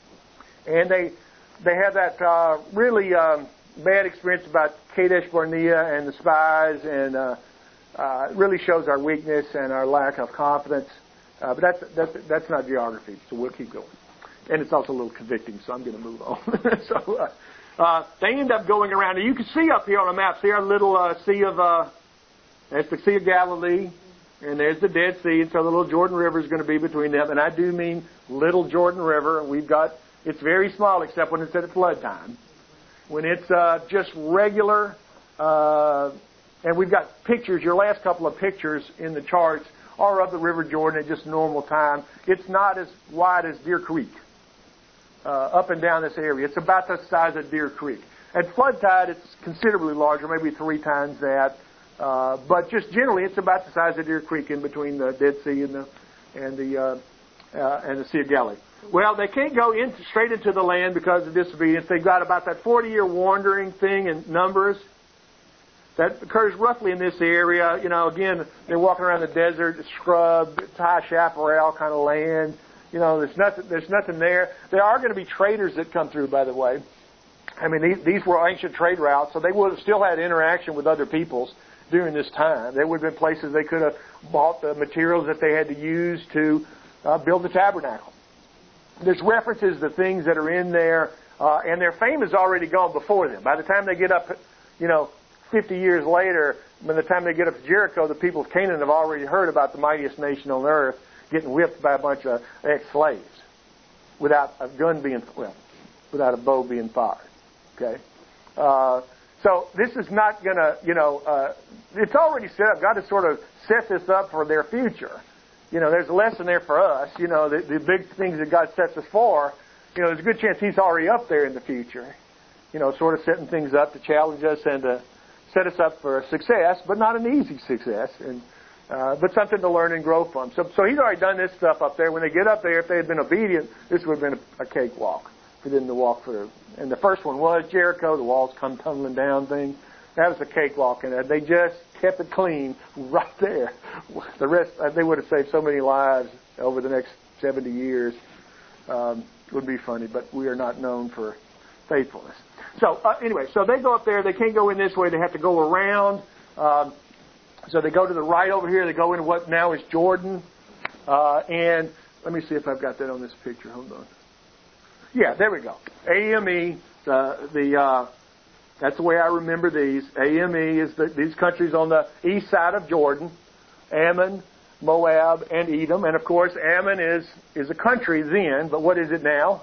And they they have that uh, really um, bad experience about Kadesh Barnea and the spies, and uh, uh, it really shows our weakness and our lack of confidence. Uh, but that's, that's that's not geography, so we'll keep going. And it's also a little convicting, so I'm going to move on. so uh, uh, they end up going around. And you can see up here on the map, see our little uh, Sea of, uh, that's the Sea of Galilee, and there's the Dead Sea, and so the little Jordan River is going to be between them. And I do mean little Jordan River. We've got, it's very small except when it's at flood time. When it's uh, just regular, uh, and we've got pictures, your last couple of pictures in the charts are of the River Jordan at just normal time. It's not as wide as Deer Creek, uh, up and down this area. It's about the size of Deer Creek. At flood tide, it's considerably larger, maybe three times that. Uh, but just generally, it's about the size of Deer Creek in between the Dead Sea and the and the uh, uh, and the Sea of Galilee. Well, they can't go in straight into the land because of disobedience. They've got about that forty-year wandering thing in Numbers. That occurs roughly in this area. You know, again, they're walking around the desert, scrub, it's high chaparral kind of land. You know, there's nothing, there's nothing there. There are going to be traders that come through, by the way. I mean, these, these were ancient trade routes, so they would have still had interaction with other peoples during this time. There would have been places they could have bought the materials that they had to use to uh, build the tabernacle. There's references to things that are in there, uh, and their fame is already gone before them. By the time they get up, you know, fifty years later, by the time they get up to Jericho, the people of Canaan have already heard about the mightiest nation on earth getting whipped by a bunch of ex-slaves without a gun being, well, without a bow being fired. Okay? Uh, so this is not going to, you know, uh, it's already set up. God has sort of set this up for their future. You know, there's a lesson there for us. You know, the, the big things that God sets us for, you know, there's a good chance He's already up there in the future. You know, sort of setting things up to challenge us and to set us up for success, but not an easy success, and uh, but something to learn and grow from. So, so He's already done this stuff up there. When they get up there, if they had been obedient, this would have been a, a cakewalk for them to walk through. And the first one was Jericho, the walls come tumbling down thing. That was a cakewalk, and they just kept it clean right there. The rest, they would have saved so many lives over the next seventy years. Um, it would be funny, but we are not known for faithfulness. So uh, anyway, so they go up there. They can't go in this way. They have to go around. Um, so they go to the right over here. They go into what now is Jordan. Uh, and let me see if I've got that on this picture. Hold on. Yeah, there we go. A M E. The the uh, that's the way I remember these. A M E is the, these countries on the east side of Jordan: Ammon, Moab, and Edom. And of course, Ammon is is a country then, but what is it now?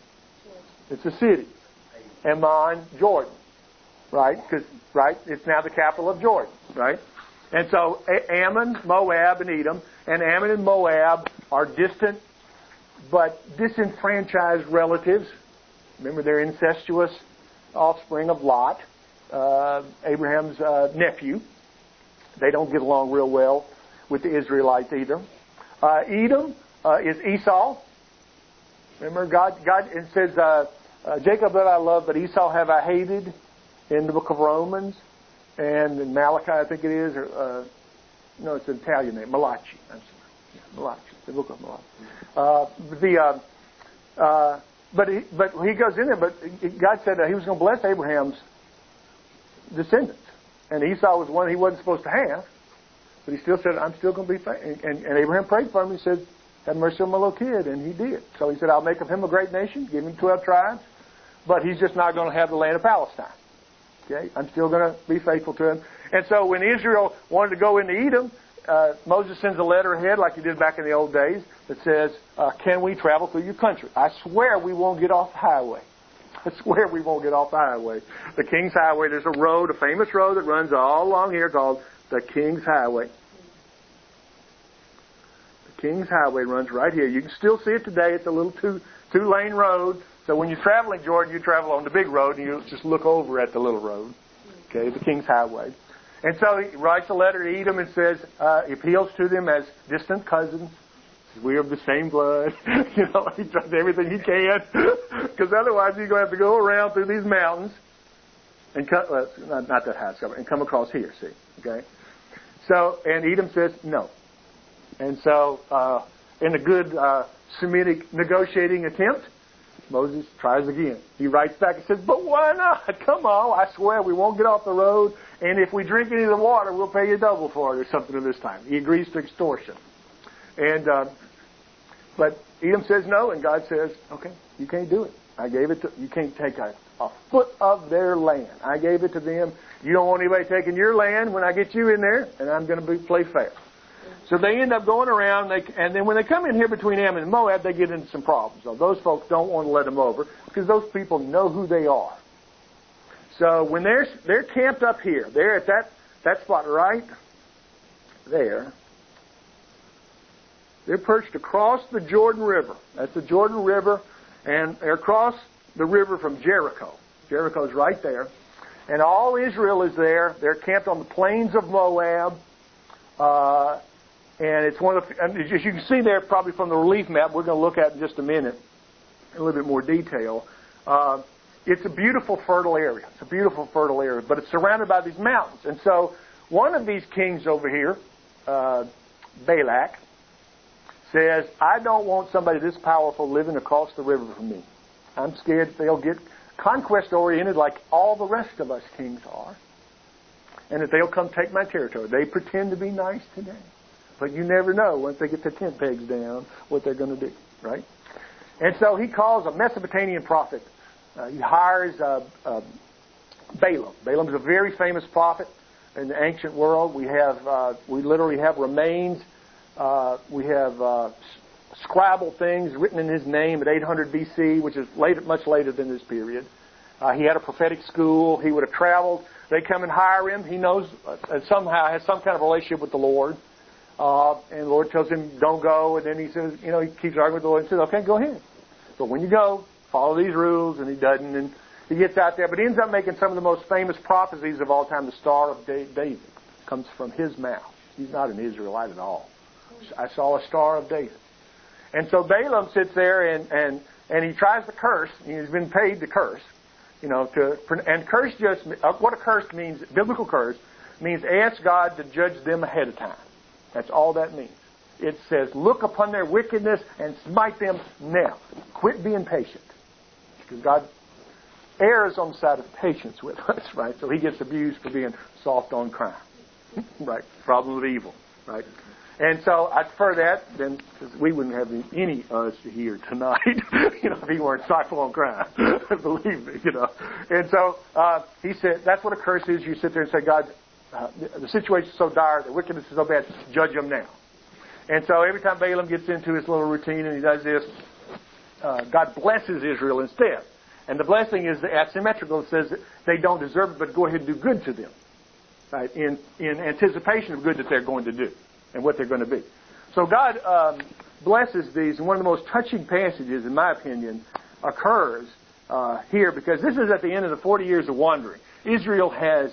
It's a city. Ammon, Jordan, right? Because right, it's now the capital of Jordan, right? And so Ammon, Moab, and Edom, and Ammon and Moab are distant but disenfranchised relatives. Remember, they're incestuous offspring of Lot, uh, Abraham's uh, nephew. They don't get along real well with the Israelites either. Uh, Edom uh, is Esau. Remember, God, God it says. Uh, Uh, Jacob that I love, but Esau have I hated, in the book of Romans, and in Malachi, I think it is, or uh, no, it's an Italian name, Malachi. I'm sorry, yeah, Malachi, the book of Malachi. Uh, the uh, uh, but he, but he goes in there, but God said that He was going to bless Abraham's descendants, and Esau was one He wasn't supposed to have, but He still said, "I'm still going to be faithful." And, and, and Abraham prayed for him. He said, have mercy on my little kid. And he did. So he said, I'll make of him a great nation, give him twelve tribes, but he's just not going to have the land of Palestine. Okay? I'm still going to be faithful to him. And so when Israel wanted to go into Edom, uh, Moses sends a letter ahead like he did back in the old days that says, uh, can we travel through your country? I swear we won't get off the highway. I swear we won't get off the highway. The King's Highway, there's a road, a famous road that runs all along here called the King's Highway. The King's Highway runs right here. You can still see it today. It's a little two, two-lane road. So when you're traveling, Jordan, you travel on the big road and you just look over at the little road. Okay, the King's Highway. And so he writes a letter to Edom and says, uh, he appeals to them as distant cousins. We're of the same blood. You know, he does everything he can. Because otherwise he's going to have to go around through these mountains and come, well, not, not that high, and come across here, see. Okay? So, and Edom says no. And so, uh, in a good uh, Semitic negotiating attempt, Moses tries again. He writes back and says, but why not? Come on, I swear we won't get off the road, and if we drink any of the water, we'll pay you double for it or something of this time. He agrees to extortion. And, uh, but Edom says no, and God says, okay, you can't do it. I gave it to, you can't take a, a foot of their land. I gave it to them. You don't want anybody taking your land when I get you in there, and I'm going to be, play fair. So they end up going around, they, and then when they come in here between Ammon and Moab, they get into some problems. So those folks don't want to let them over because those people know who they are. So when they're they're camped up here, they're at that, that spot right there. They're perched across the Jordan River. That's the Jordan River, and they're across the river from Jericho. Jericho's right there. And all Israel is there. They're camped on the plains of Moab. Uh, and it's one of the, and as you can see there, probably from the relief map, we're going to look at in just a minute in a little bit more detail. Uh, it's a beautiful, fertile area. It's a beautiful, fertile area, but it's surrounded by these mountains. And so one of these kings over here, uh, Balak, says, I don't want somebody this powerful living across the river from me. I'm scared they'll get conquest-oriented like all the rest of us kings are, and that they'll come take my territory. They pretend to be nice today, but you never know once they get the tent pegs down what they're going to do, right? And so he calls a Mesopotamian prophet. Uh, he hires uh, uh, Balaam. Balaam is a very famous prophet in the ancient world. We have, uh, we literally have remains. Uh, we have uh, scribal things written in his name at eight hundred B C, which is later, much later than this period. Uh, he had a prophetic school. He would have traveled. They come and hire him. He knows uh, somehow has some kind of relationship with the Lord. Uh, and the Lord tells him, don't go. And then he says, you know, he keeps arguing with the Lord and says, okay, go ahead. But when you go, follow these rules. And he doesn't. And he gets out there. But he ends up making some of the most famous prophecies of all time. The Star of David comes from his mouth. He's not an Israelite at all. I saw a Star of David. And so Balaam sits there and, and, and he tries to curse. He's been paid to curse. You know, to, and curse just, what a curse means, biblical curse, means ask God to judge them ahead of time. That's all that means. It says, look upon their wickedness and smite them now. Quit being patient. Because God errs on the side of patience with us, right? So he gets abused for being soft on crime. Right? Problem of evil, right? And so I prefer that than, because we wouldn't have any us here tonight, you know, if he weren't soft on crime. Believe me, you know. And so uh, he said, that's what a curse is. You sit there and say, God, uh, the situation is so dire, the wickedness is so bad, judge them now. And so every time Balaam gets into his little routine and he does this, uh, God blesses Israel instead. And the blessing is asymmetrical. It says that they don't deserve it, but go ahead and do good to them, right? In in anticipation of good that they're going to do and what they're going to be. So God um, blesses these, and one of the most touching passages, in my opinion, occurs uh, here, because this is at the end of the forty years of wandering. Israel has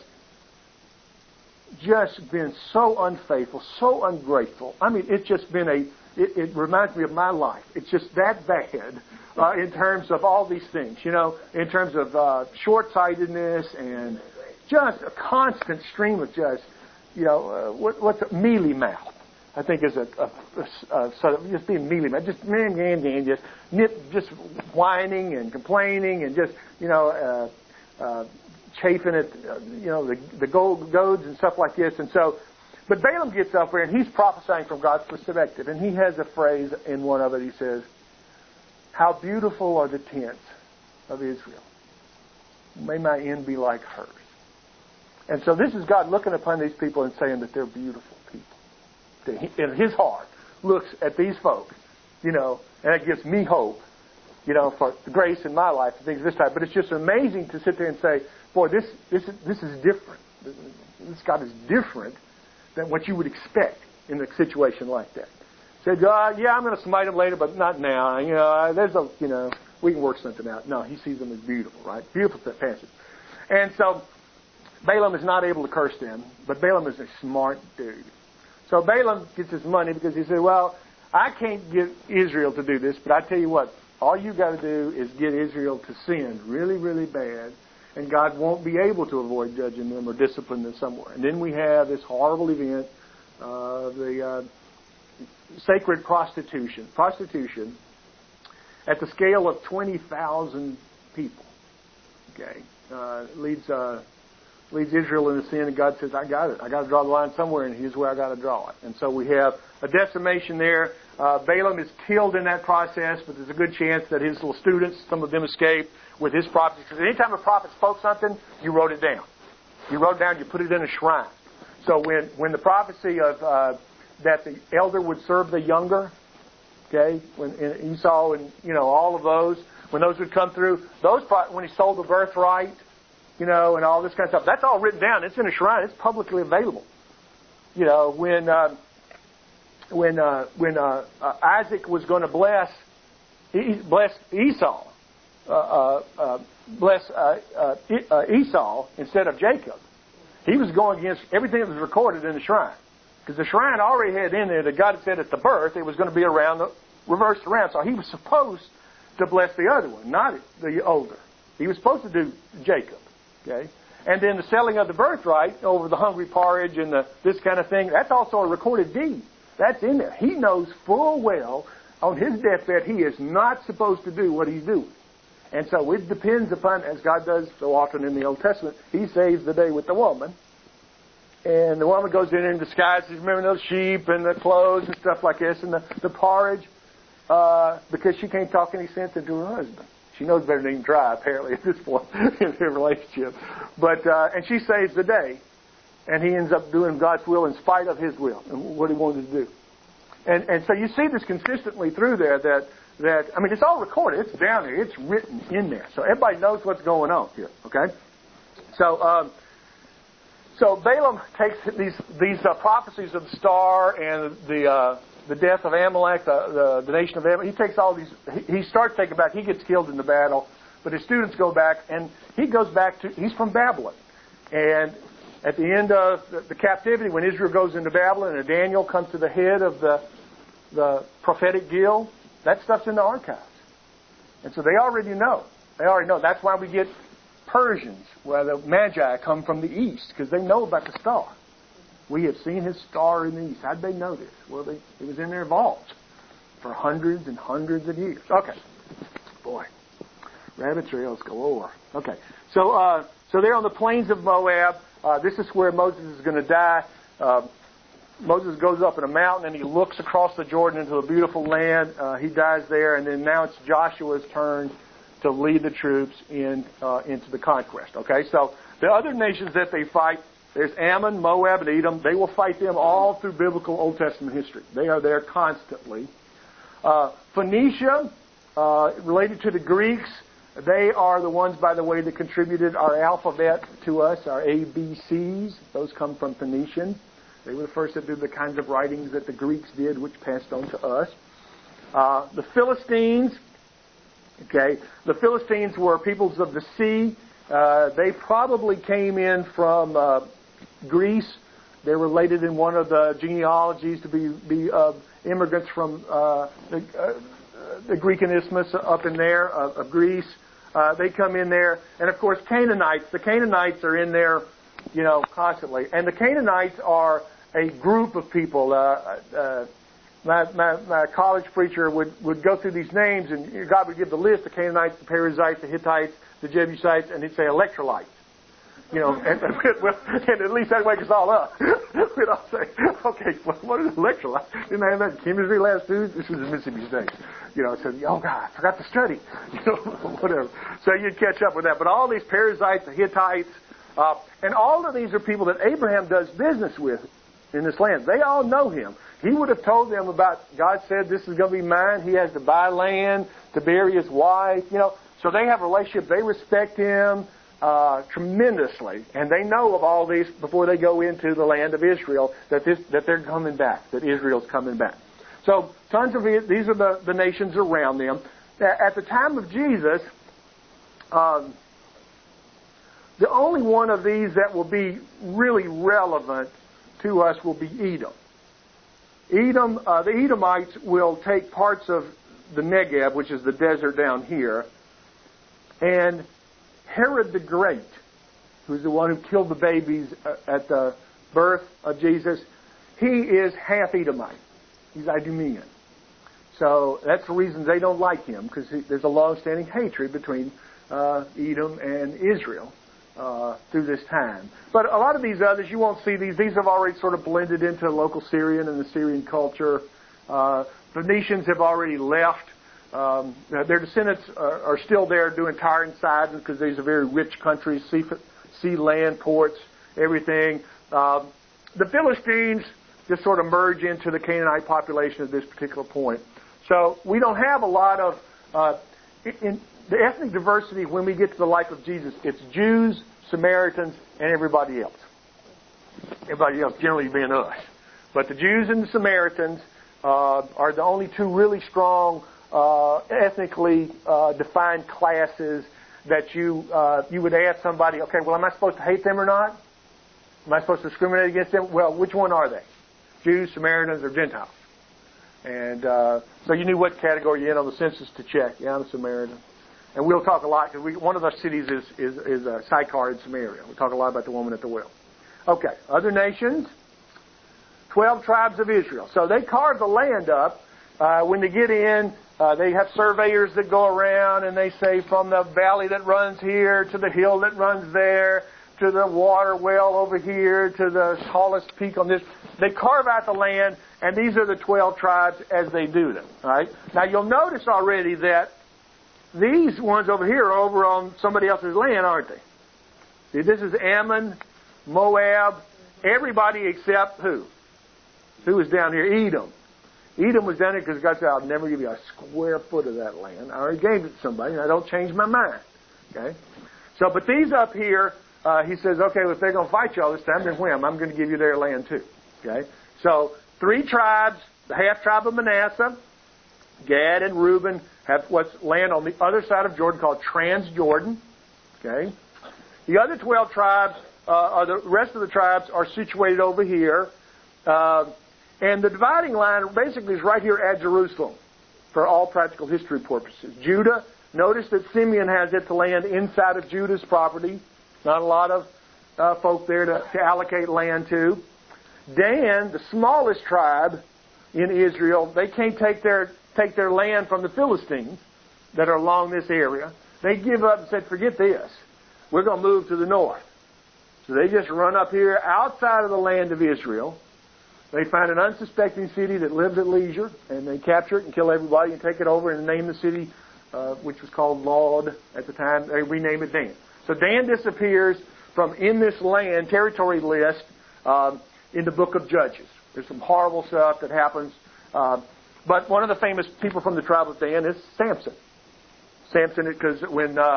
just been so unfaithful, so ungrateful. I mean, it's just been a, it, it reminds me of my life. It's just that bad uh, in terms of all these things, you know, in terms of uh, short-sightedness and just a constant stream of just, you know, uh, what, what's a mealy mouth, I think is a, a, a, a sort of just being mealy mouth, just man, man, man, just nip, just whining and complaining and just, you know, uh, uh, chafing at, uh, you know, the, the gold, goads and stuff like this. And so But Balaam gets up there and he's prophesying from God's perspective. And he has a phrase in one of it. He says, how beautiful are the tents of Israel. May my end be like hers. And so this is God looking upon these people and saying that they're beautiful people. And his heart looks at these folks, you know, and it gives me hope, you know, for the grace in my life and things of this type. But it's just amazing to sit there and say, boy, this this this is different. This God is different than what you would expect in a situation like that. Said, God, yeah, I'm going to smite him later, but not now. You know, there's a, you know, we can work something out. No, he sees them as beautiful, right? Beautiful passage. And so Balaam is not able to curse them, but Balaam is a smart dude. So Balaam gets his money because he said, well, I can't get Israel to do this, but I tell you what, all you got to do is get Israel to sin really, really bad, and God won't be able to avoid judging them or disciplining them somewhere. And then we have this horrible event, uh, the uh, sacred prostitution. Prostitution at the scale of twenty thousand people. Okay, uh, leads uh, leads Israel into sin, and God says, I got it. I got to draw the line somewhere, and here's where I got to draw it. And so we have a decimation there. Uh, Balaam is killed in that process, but there's a good chance that his little students, some of them escape with his prophecy. Because anytime a prophet spoke something, you wrote it down. You wrote it down, you put it in a shrine. So when, when the prophecy of uh, that the elder would serve the younger, okay, when in Esau and, you know, all of those, when those would come through, those when he sold the birthright, you know, and all this kind of stuff, that's all written down. It's in a shrine. It's publicly available. You know, when uh, when uh, when uh, uh, Isaac was going to bless he bless Esau, uh, uh, uh, bless uh, uh, Esau instead of Jacob, he was going against everything that was recorded in the shrine, because the shrine already had in there that God had said at the birth it was going to be around the reversed around. So he was supposed to bless the other one, not the older. He was supposed to do Jacob. Okay, and then the selling of the birthright over the hungry porridge and the this kind of thing, that's also a recorded deed. That's in there. He knows full well on his deathbed he is not supposed to do what he's doing. And so it depends upon, as God does so often in the Old Testament, he saves the day with the woman. And the woman goes in and disguises, remember those sheep and the clothes and stuff like this, and the, the porridge, uh, because she can't talk any sense into her husband. She knows better than even try, apparently, at this point in their relationship. But uh, and she saves the day, and he ends up doing God's will in spite of his will and what he wanted to do. And and so you see this consistently through there. That that I mean, it's all recorded. It's down there. It's written in there, so everybody knows what's going on here. Okay. So um, so Balaam takes these these uh, prophecies of the star and the. Uh, The death of Amalek, the, the, the nation of Amalek. He takes all these, he, he starts taking back, he gets killed in the battle, but his students go back, and he goes back to, he's from Babylon. And at the end of the, the captivity, when Israel goes into Babylon, and Daniel comes to the head of the, the prophetic guild, that stuff's in the archives. And so they already know. They already know. That's why we get Persians, where the Magi come from the east, because they know about the star. We have seen his star in the east. How'd they know this? Well, they, it was in their vaults for hundreds and hundreds of years. Okay. Boy. Rabbit trails galore. Okay. So, uh, so they're on the plains of Moab. Uh, this is where Moses is going to die. Uh, Moses goes up in a mountain and he looks across the Jordan into a beautiful land. Uh, he dies there, and then now it's Joshua's turn to lead the troops in uh, into the conquest. Okay. So the other nations that they fight, there's Ammon, Moab, and Edom. They will fight them all through biblical Old Testament history. They are there constantly. Uh, Phoenicia, uh, related to the Greeks, they are the ones, by the way, that contributed our alphabet to us, our A B Cs. Those come from Phoenician. They were the first that did the kinds of writings that the Greeks did, which passed on to us. Uh, the Philistines, okay, the Philistines were peoples of the sea. Uh, they probably came in from uh, Greece. They're related in one of the genealogies to be, be uh, immigrants from uh, the, uh, the Greek isthmus up in there of, of Greece. Uh, they come in there, and of course Canaanites. The Canaanites are in there, you know, constantly. And the Canaanites are a group of people. Uh, uh, my, my, my college preacher would, would go through these names, and God would give the list: the Canaanites, the Perizzites, the Hittites, the Jebusites, and he'd say electrolytes. You know, and, and, well, and at least that wakes us all up. We'd all say, okay, well, what is electrolyte? Didn't I have that in chemistry last Tuesday? This was in Mississippi State. You know, so, oh, God, I forgot to study. You know, whatever. So you'd catch up with that. But all these Perizzites, the Hittites, uh, and all of these are people that Abraham does business with in this land. They all know him. He would have told them about, God said this is going to be mine. He has to buy land to bury his wife. You know, so they have a relationship. They respect him uh, tremendously, and they know of all these before they go into the land of Israel that this that they're coming back, that Israel's coming back. So tons of these are the, the nations around them. At the time of Jesus, um, the only one of these that will be really relevant to us will be Edom. Edom, uh, the Edomites will take parts of the Negev, which is the desert down here, and Herod the Great, who's the one who killed the babies at the birth of Jesus, he is half Edomite. He's Idumean. So that's the reason they don't like him, because there's a long-standing hatred between uh, Edom and Israel uh, through this time. But a lot of these others, you won't see these. These have already sort of blended into local Syrian and the Syrian culture. Uh, Phoenicians have already left. Um, their descendants are, are still there doing Tyre and Sidon, because these are very rich countries, sea, sea land, ports, everything. Um, the Philistines just sort of merge into the Canaanite population at this particular point. So we don't have a lot of, uh, in the ethnic diversity when we get to the life of Jesus, it's Jews, Samaritans, and everybody else. Everybody else generally being us. But the Jews and the Samaritans uh, are the only two really strong uh, ethnically uh, defined classes that you uh, you would ask somebody, okay, well, am I supposed to hate them or not? Am I supposed to discriminate against them? Well, which one are they? Jews, Samaritans, or Gentiles? And uh, so you knew what category you're in on the census to check. Yeah, I'm a Samaritan. And we'll talk a lot, because we, one of our cities is, is, is uh, Sychar in Samaria. We'll talk a lot about the woman at the well. Okay, other nations, twelve tribes of Israel. So they carve the land up. Uh, when they get in, uh, they have surveyors that go around, and they say from the valley that runs here to the hill that runs there, to the water well over here, to the tallest peak on this. They carve out the land, and these are the twelve tribes as they do them. All right? Now, you'll notice already that these ones over here are over on somebody else's land, aren't they? See, this is Ammon, Moab, everybody except who? Who was down here? Edom. Edom was down here because God said, I'll never give you a square foot of that land. I already gave it to somebody, and I don't change my mind. Okay? So, but these up here, uh, he says, okay, well, if they're going to fight you all this time, then wham, I'm going to give you their land too. Okay? So, three tribes, the half tribe of Manasseh, Gad and Reuben, have what's land on the other side of Jordan called Transjordan. Okay? The other twelve tribes, uh, or the rest of the tribes, are situated over here. Uh, and the dividing line basically is right here at Jerusalem for all practical history purposes. Judah, notice that Simeon has its land inside of Judah's property. Not a lot of uh, folk there to, to allocate land to. Dan, the smallest tribe in Israel, they can't take their take their land from the Philistines that are along this area. They give up and said, forget this. We're going to move to the north. So they just run up here outside of the land of Israel. They find an unsuspecting city that lives at leisure, and they capture it and kill everybody and take it over and name the city, uh, which was called Lod at the time. They rename it Dan. So Dan disappears from in this land territory list uh, in the book of Judges. There's some horrible stuff that happens. Uh, but one of the famous people from the tribe of Dan is Samson. Samson, because when uh,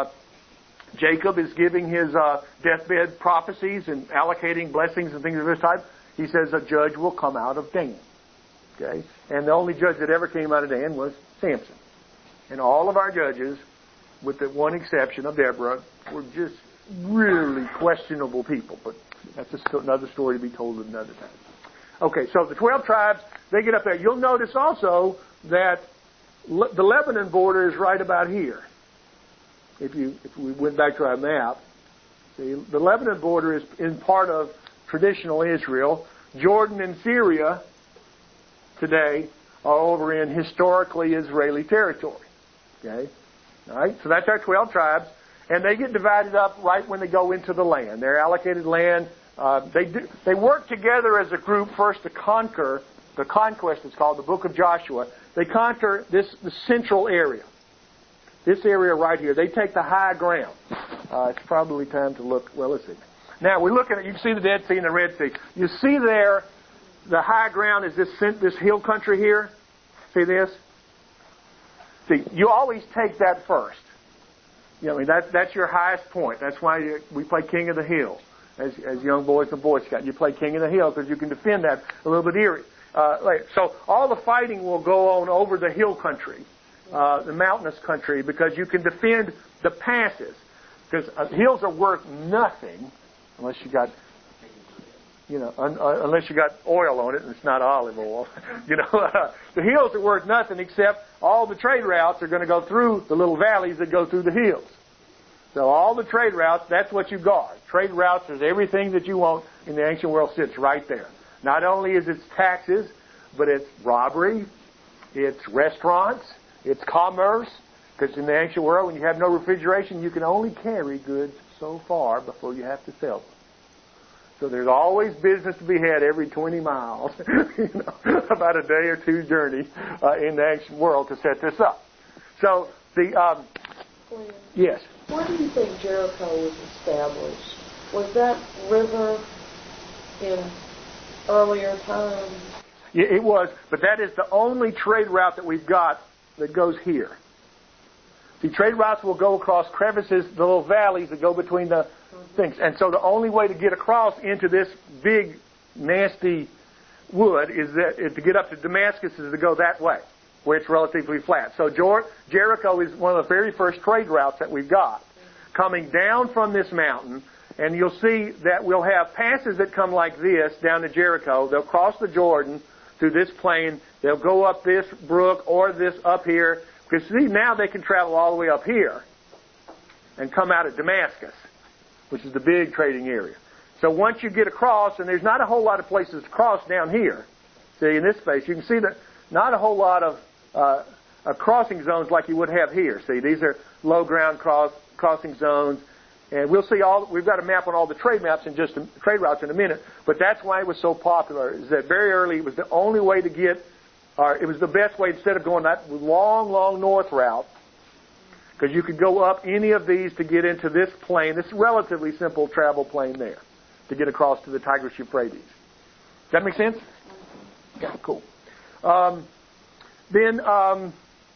Jacob is giving his uh, deathbed prophecies and allocating blessings and things of this type, he says a judge will come out of Dan. Okay? And the only judge that ever came out of Dan was Samson. And all of our judges, with the one exception of Deborah, were just really questionable people. But that's another story to be told at another time. Okay, so the twelve tribes, they get up there. You'll notice also that Le- the Lebanon border is right about here. If you if we went back to our map, see, the Lebanon border is in part of traditional Israel. Jordan and Syria today are over in historically Israeli territory. Okay, all right. So that's our twelve tribes, And they get divided up right when they go into the land. They're allocated land. Uh, they do, they work together as a group first to conquer. The conquest is called the Book of Joshua. They conquer this the central area. This area right here. They take the high ground. Uh, it's probably time to look. Well, let's see. Now we're looking at. You can see the Dead Sea and the Red Sea. You see there, the high ground is this this hill country here. See this? See, you always take that first. You know, I mean that that's your highest point. That's why you, we play King of the Hill as as young boys and Boy Scouts. You play King of the Hill because you can defend that a little bit eerie. Uh, later. So all the fighting will go on over the hill country, uh, the mountainous country, because you can defend the passes. Because uh, hills are worth nothing unless you got, you know, un, uh, unless you got oil on it and it's not olive oil. you know, uh, the hills are worth nothing except all the trade routes are going to go through the little valleys that go through the hills. So all the trade routes, that's what you guard. Trade routes is everything that you want in the ancient world sits right there. Not only is it taxes, but it's robbery, it's restaurants, it's commerce. Because in the ancient world, when you have no refrigeration, you can only carry goods so far before you have to sell them. So there's always business to be had every twenty miles, you know, about a day or two journey uh, in the ancient world to set this up. So the um, William, yes. where do you think Jericho was established? Was that river in earlier times? Yeah, it was, but that is the only trade route that we've got that goes here. The trade routes will go across crevices, the little valleys that go between the things. And so the only way to get across into this big, nasty wood is that is to get up to Damascus is to go that way, where it's relatively flat. So Jer- Jericho is one of the very first trade routes that we've got, coming down from this mountain. And you'll see that we'll have passes that come like this down to Jericho. They'll cross the Jordan through this plain. They'll go up this brook or this up here. Because see, now they can travel all the way up here and come out at Damascus, which is the big trading area. So once you get across, and there's not a whole lot of places to cross down here. See, in this space, you can see that not a whole lot of uh, uh, crossing zones like you would have here. See, these are low ground cross crossing zones. And we'll see all, we've got a map on all the trade maps in just a, trade routes in a minute, but that's why it was so popular, is that very early it was the only way to get, or it was the best way instead of going that long, long north route, because you could go up any of these to get into this plain, this relatively simple travel plain there, to get across to the Tigris-Euphrates. Does that make sense? Yeah, cool. Um, then, um,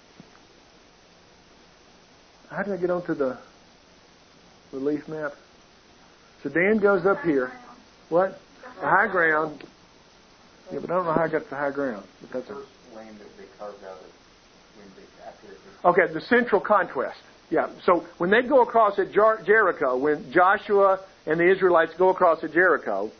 how did I get onto the relief map? So Dan goes up here. What? The high ground. Yeah, but I don't know how I got to the high ground. But that's First land that they carved out of when they after it. Okay, the central conquest. Yeah. So when they go across at Jer- Jericho, when Joshua and the Israelites go across at Jericho,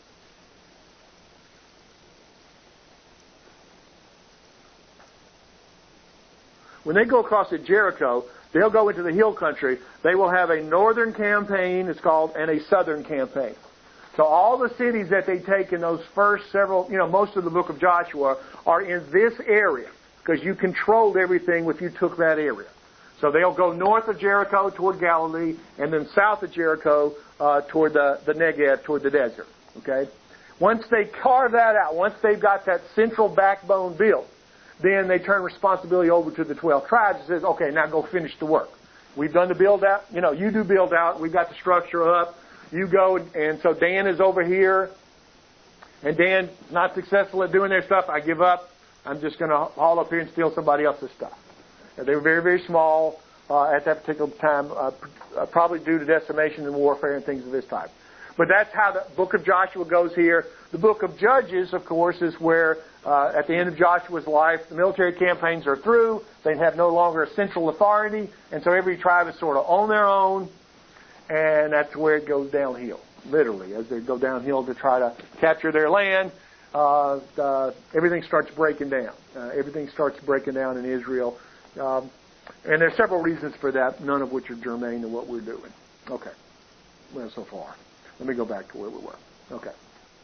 when they go across at Jericho, they'll go into the hill country. They will have a northern campaign, it's called, and a southern campaign. So all the cities that they take in those first several, you know, most of the book of Joshua are in this area because you controlled everything if you took that area. So they'll go north of Jericho toward Galilee and then south of Jericho uh, toward the, the Negev, toward the desert. Okay? Once they carve that out, once they've got that central backbone built, then they turn responsibility over to the twelve tribes and says, okay, now go finish the work. We've done the build out. You know, you do build out. We've got the structure up. You go, and so Dan is over here, and Dan's not successful at doing their stuff. I give up. I'm just going to haul up here and steal somebody else's stuff. And they were very, very small uh, at that particular time, uh, uh, probably due to decimation and warfare and things of this type. But that's how the book of Joshua goes here. The book of Judges, of course, is where uh, at the end of Joshua's life, the military campaigns are through. They have no longer a central authority, and so every tribe is sort of on their own, and that's where it goes downhill, literally, as they go downhill to try to capture their land. Uh, uh, everything starts breaking down. Uh, everything starts breaking down in Israel. Um, and there's several reasons for that, none of which are germane to what we're doing. Okay. Well, so far. Let me go back to where we were. Okay.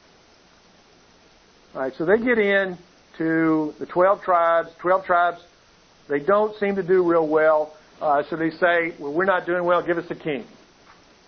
All right, so they get in to the twelve tribes. twelve tribes, they don't seem to do real well. Uh, so they say, well, we're not doing well. Give us a king.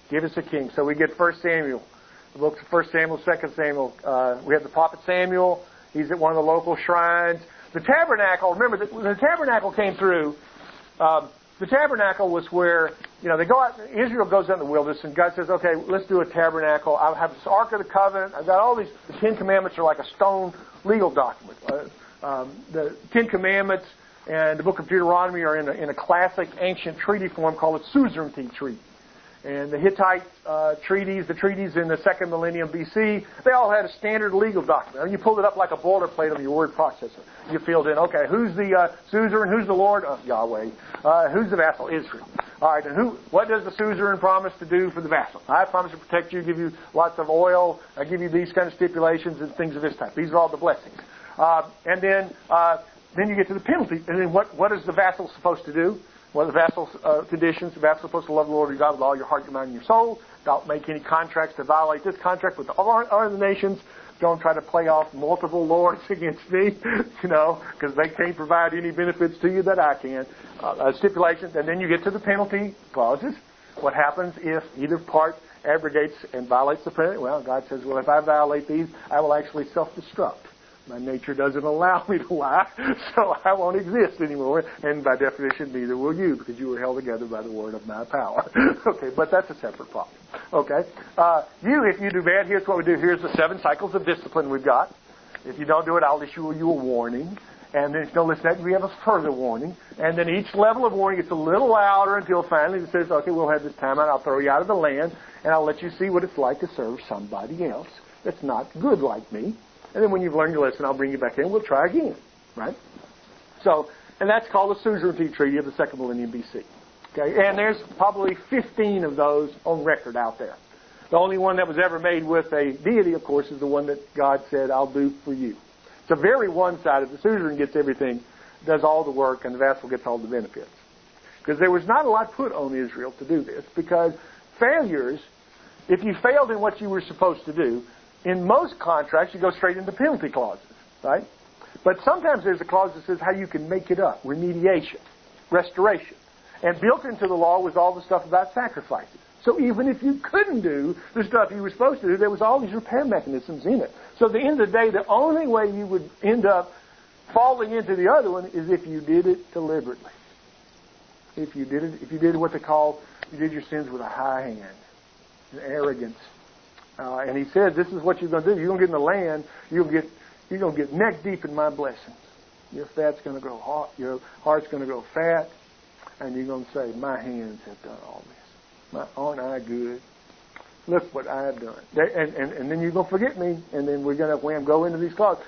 Give us a king. So we get First Samuel. The books of First Samuel, Second Samuel. Uh, we have the prophet Samuel. He's at one of the local shrines. The tabernacle, remember, the, when the tabernacle came through, um, the tabernacle was where, you know, they go out, Israel goes out in the wilderness, and God says, okay, let's do a tabernacle. I'll have this Ark of the Covenant. I've got all these, the Ten Commandments are like a stone legal document. Uh, um, the Ten Commandments and the book of Deuteronomy are in a, in a classic ancient treaty form called the Suzerainty Treaty. And the Hittite uh, treaties, the treaties in the second millennium B C, they all had a standard legal document. I mean, you pulled it up like a boilerplate on your word processor. You filled in, okay, who's the uh, suzerain? Who's the Lord? Uh, Yahweh. Uh, who's the vassal? Israel. All right, and who? What does the suzerain promise to do for the vassal? I promise to protect you, give you lots of oil, I give you these kind of stipulations and things of this type. These are all the blessings. Uh, and then, uh, then you get to the penalty. And then what? What is the vassal supposed to do? What are the vassal's uh, conditions? The vassal is supposed to love the Lord your God with all your heart, your mind, and your soul. Don't make any contracts to violate this contract with all other nations. Don't try to play off multiple lords against me, you know, because they can't provide any benefits to you that I can. Uh, stipulations, and then you get to the penalty clauses. What happens if either part abrogates and violates the penalty? Well, God says, well, if I violate these, I will actually self-destruct. My nature doesn't allow me to lie, so I won't exist anymore. And by definition, neither will you, because you were held together by the word of my power. Okay, but that's a separate problem. Okay, uh, you, if you do bad, here's what we do. Here's the seven cycles of discipline we've got. If you don't do it, I'll issue you a warning. And then if you don't listen to that, we have a further warning. And then each level of warning gets a little louder until finally it says, okay, we'll have this time out. I'll throw you out of the land, and I'll let you see what it's like to serve somebody else that's not good like me. And then when you've learned your lesson, I'll bring you back in. We'll try again, right? So, and that's called the Suzerainty Treaty of the second millennium B C. Okay, and there's probably fifteen of those on record out there. The only one that was ever made with a deity, of course, is the one that God said, I'll do for you. It's a very one-sided. The suzerain gets everything, does all the work, and the vassal gets all the benefits. Because there was not a lot put on Israel to do this, because failures, if you failed in what you were supposed to do, in most contracts, you go straight into penalty clauses, right? But sometimes there's a clause that says how you can make it up, remediation, restoration. And built into the law was all the stuff about sacrifices. So even if you couldn't do the stuff you were supposed to do, there was all these repair mechanisms in it. So at the end of the day, the only way you would end up falling into the other one is if you did it deliberately. If you did it, if you did what they call, you did your sins with a high hand, an arrogance. Uh, and he says, this is what you're going to do. You're going to get in the land. You'll get, you're going to get neck deep in my blessings. Your fat's going to grow hot. Your heart's going to grow fat. And you're going to say, my hands have done all this. My, aren't I good? Look what I have done. And, and, and then you're going to forget me. And then we're going to wham, go into these clauses.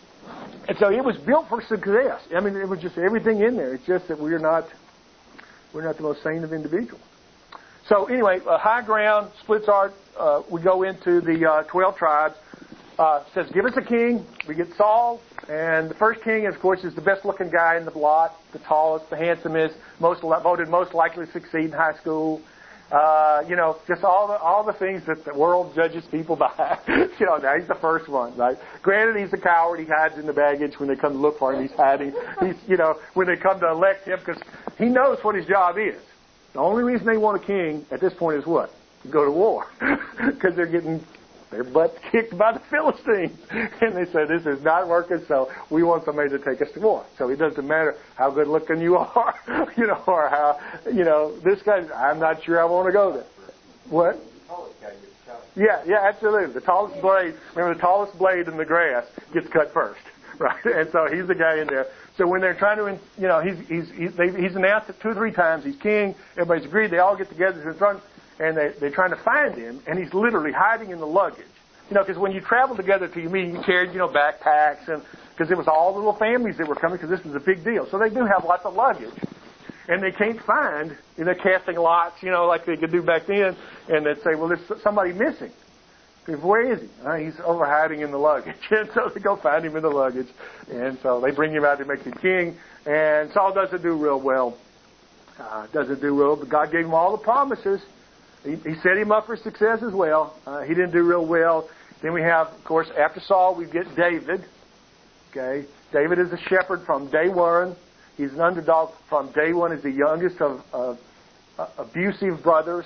And so it was built for success. I mean, it was just everything in there. It's just that we're not, we're not the most sane of individuals. So anyway, uh, high ground, splits art. Uh, we go into the uh, twelve tribes. Uh, says, give us a king. We get Saul. And the first king, of course, is the best-looking guy in the lot, the tallest, the handsomest, most voted most likely to succeed in high school. Uh, you know, just all the all the things that the world judges people by. You know, now he's the first one, right? Granted, he's a coward. He hides in the baggage. When they come to look for him, he's hiding. He's, you know, when they come to elect him, because he knows what his job is. The only reason they want a king at this point is what? To go to war. Because they're getting their butts kicked by the Philistines. And they say, this is not working, so we want somebody to take us to war. So it doesn't matter how good looking you are, you know, or how, you know, this guy, I'm not sure I want to go there. What? Yeah, yeah, absolutely. The tallest blade, remember the tallest blade in the grass gets cut first, right? And so he's the guy in there. So when they're trying to, you know, he's he's he's, they, he's announced it two or three times. He's king. Everybody's agreed. They all get together in front, and they they're trying to find him, and he's literally hiding in the luggage. You know, because when you travel together to your meeting, you carried, you know, backpacks, and because it was all the little families that were coming, because this was a big deal. So they do have lots of luggage, and they can't find. You know, casting lots, you know, like they could do back then, and they'd say, well, there's somebody missing. Where is he? Uh, he's over hiding in the luggage. And so they go find him in the luggage. And so they bring him out to make him king. And Saul doesn't do real well. Uh, doesn't do real, but God gave him all the promises. He, he set him up for success as well. Uh, he didn't do real well. Then we have, of course, after Saul, we get David. Okay, David is a shepherd from day one. He's an underdog from day one. He's the youngest of, of uh, abusive brothers.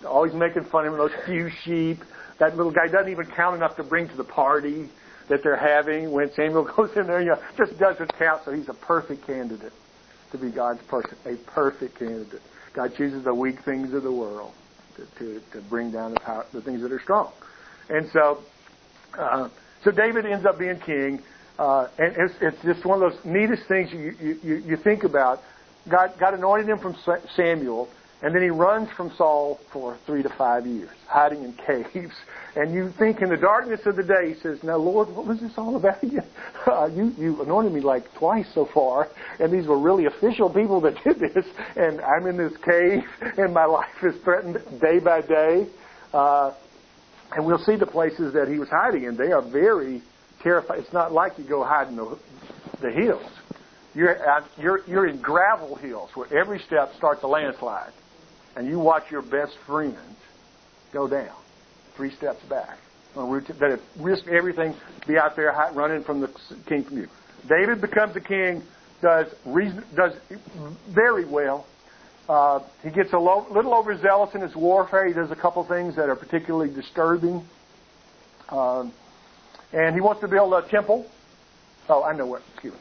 always making fun of him, those few sheep. That little guy doesn't even count enough to bring to the party that they're having. When Samuel goes in there, you know, just doesn't count. So he's a perfect candidate to be God's person, a perfect candidate. God chooses the weak things of the world to to, to bring down the power, the things that are strong. And so, uh, so David ends up being king, uh, and it's, it's just one of those neatest things you you, you think about. God God anointed him from Samuel. And then he runs from Saul for three to five years, hiding in caves. And you think in the darkness of the day, he says, now, Lord, what was this all about again? Uh, you, you anointed me like twice so far, and these were really official people that did this, and I'm in this cave, and my life is threatened day by day. Uh, and we'll see the places that he was hiding in. They are very terrifying. It's not like you go hide in the, the hills. You're, uh, you're, you're in gravel hills where every step starts a landslide. And you watch your best friend go down three steps back on route to, that have risked everything to be out there running from the king from you. David becomes the king, does reason, does very well. Uh, he gets a lo- little overzealous in his warfare. He does a couple things that are particularly disturbing. Um, and he wants to build a temple. Oh, I know what. Excuse me.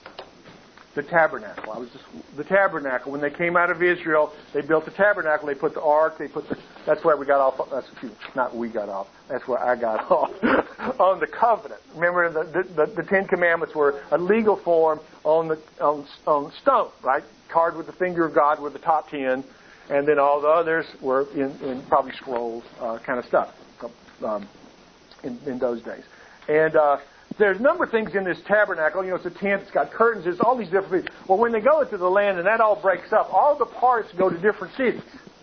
The tabernacle. I was just the tabernacle. When they came out of Israel, they built the tabernacle. They put the ark. They put the. That's where we got off. That's not we got off. That's where I got off on the covenant. Remember, the, the the Ten Commandments were a legal form on the on, on stone, right? Carved with the finger of God were the top ten, and then all the others were in, in probably scrolls, uh, kind of stuff, um, in, in those days, and. Uh, There's a number of things in this tabernacle. You know, it's a tent. It's got curtains. There's all these different things. Well, when they go into the land and that all breaks up, all the parts go to different cities.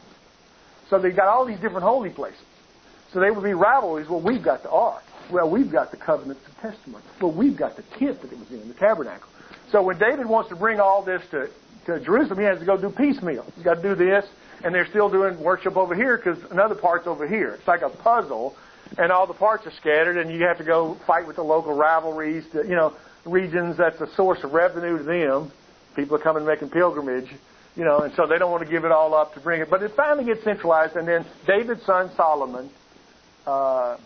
So they've got all these different holy places. So they would be rivalries. Well, we've got the ark. Well, we've got the covenant of testimony. Well, we've got the tent that it was in, the tabernacle. So when David wants to bring all this to, to Jerusalem, he has to go do piecemeal. He's got to do this, and they're still doing worship over here because another part's over here. It's like a puzzle. And all the parts are scattered, and you have to go fight with the local rivalries, to, you know, regions that's a source of revenue to them. People are coming and making pilgrimage, you know, and so they don't want to give it all up to bring it. But it finally gets centralized, and then David's son Solomon, uh,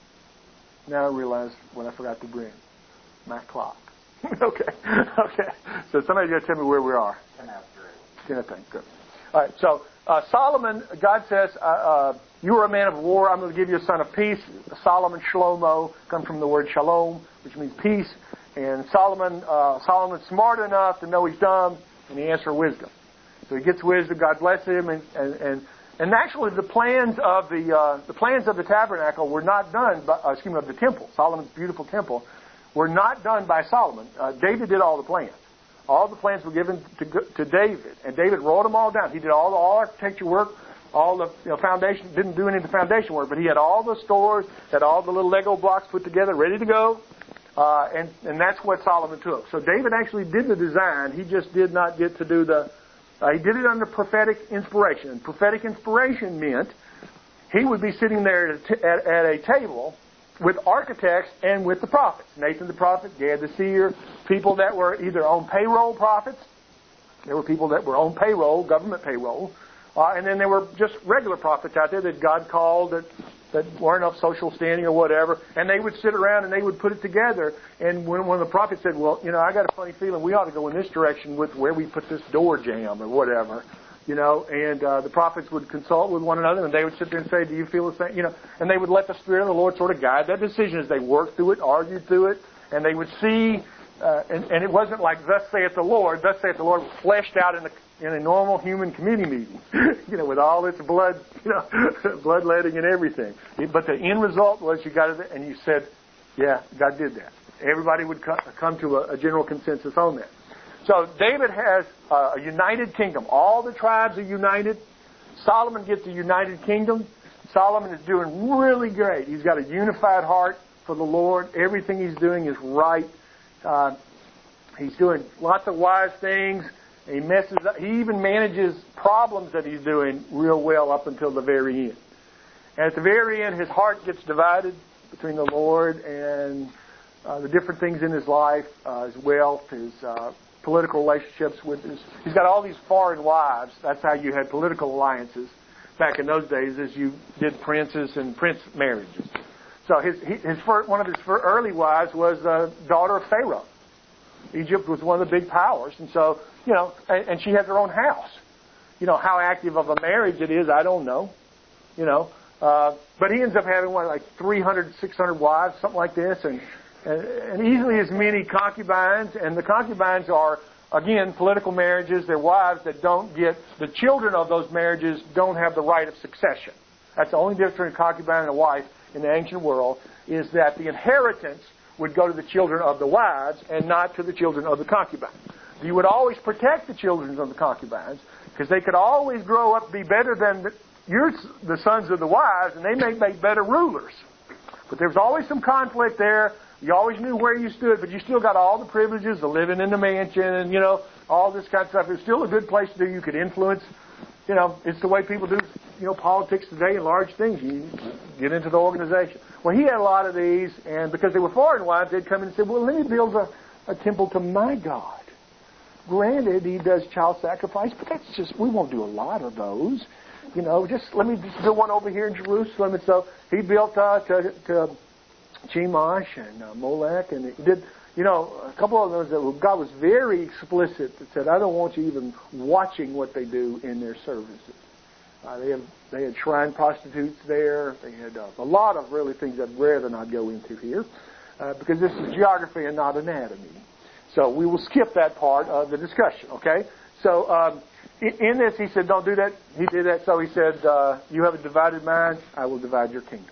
now I realize what I forgot to bring, my clock. okay, okay. So somebody's got to tell me where we are. Ten after eight. Ten after eight, good. All right, so uh, Solomon, God says, uh, uh, you are a man of war. I'm going to give you a son of peace. Solomon, Shlomo, comes from the word shalom, which means peace. And Solomon, uh, Solomon's smart enough to know he's dumb, and he asks for wisdom. So he gets wisdom. God bless him, and and and, and actually the plans of the uh, the plans of the tabernacle were not done. By, uh, excuse me, of the temple, Solomon's beautiful temple, were not done by Solomon. Uh, David did all the plans. All the plans were given to to David, and David wrote them all down. He did all the all architecture work, all the you know, foundation. Didn't do any of the foundation work, but he had all the stores, had all the little Lego blocks put together, ready to go, uh, and and that's what Solomon took. So David actually did the design. He just did not get to do the. Uh, he did it under prophetic inspiration. And prophetic inspiration meant he would be sitting there at a, t- at, at a table with architects and with the prophets. Nathan the prophet, Gad the seer, people that were either on payroll prophets. There were people that were on payroll, government payroll. Uh, and then there were just regular prophets out there that God called that, that weren't of social standing or whatever. And they would sit around and they would put it together. And when one of the prophets said, well, you know, I got a funny feeling we ought to go in this direction with where we put this door jamb or whatever. You know, and uh, the prophets would consult with one another, and they would sit there and say, do you feel the same? You know, and they would let the Spirit of the Lord sort of guide that decision as they worked through it, argued through it, and they would see, uh, and, and it wasn't like, thus saith the Lord, thus saith the Lord, fleshed out in, the, in a normal human committee meeting, you know, with all its blood, you know, bloodletting and everything. But the end result was you got it, and you said, yeah, God did that. Everybody would co- come to a, a general consensus on that. So David has uh, a united kingdom. All the tribes are united. Solomon gets a united kingdom. Solomon is doing really great. He's got a unified heart for the Lord. Everything he's doing is right. Uh, he's doing lots of wise things. He messes up. He even manages problems that he's doing real well up until the very end. And at the very end, his heart gets divided between the Lord and uh, the different things in his life, uh, his wealth, his uh, political relationships with his. He's got all these foreign wives. That's how you had political alliances. back in those days as you did princes and prince marriages. So his his first, one of his first early wives was the daughter of Pharaoh. Egypt was one of the big powers, and so you know, and, and she had her own house. You know how active of a marriage it is, I don't know. You know, uh, but he ends up having what, like three hundred, six hundred wives, something like this, and, and and easily as many concubines. And the concubines are, again, political marriages. They're wives that don't get, the children of those marriages don't have the right of succession. That's the only difference between a concubine and a wife in the ancient world, is that the inheritance would go to the children of the wives and not to the children of the concubines. You would always protect the children of the concubines, because they could always grow up to be better than the, your, the sons of the wives, and they may make better rulers. But there was always some conflict there. You always knew where you stood, but you still got all the privileges of living in the mansion and, you know, all this kind of stuff. It was still a good place to do. You could influence. You know, it's the way people do, you know, politics today and large things. You get into the organization. Well, he had a lot of these, and because they were foreign wives, they'd come in and say, well, let me build a, a temple to my God. Granted, he does child sacrifice, but that's just, we won't do a lot of those. You know, just let me just build one over here in Jerusalem. And so he built uh, to, to Chemosh and uh, Molech, and he did, you know, a couple of those that God was very explicit that said, I don't want you even watching what they do in their services. Uh, they, have, they had shrine prostitutes there. They had uh, a lot of really things I'd rather not go into here, uh, because this is geography and not anatomy. So we will skip that part of the discussion, okay? So um, in, in this, he said, don't do that. He did that. So he said, uh, you have a divided mind, I will divide your kingdom.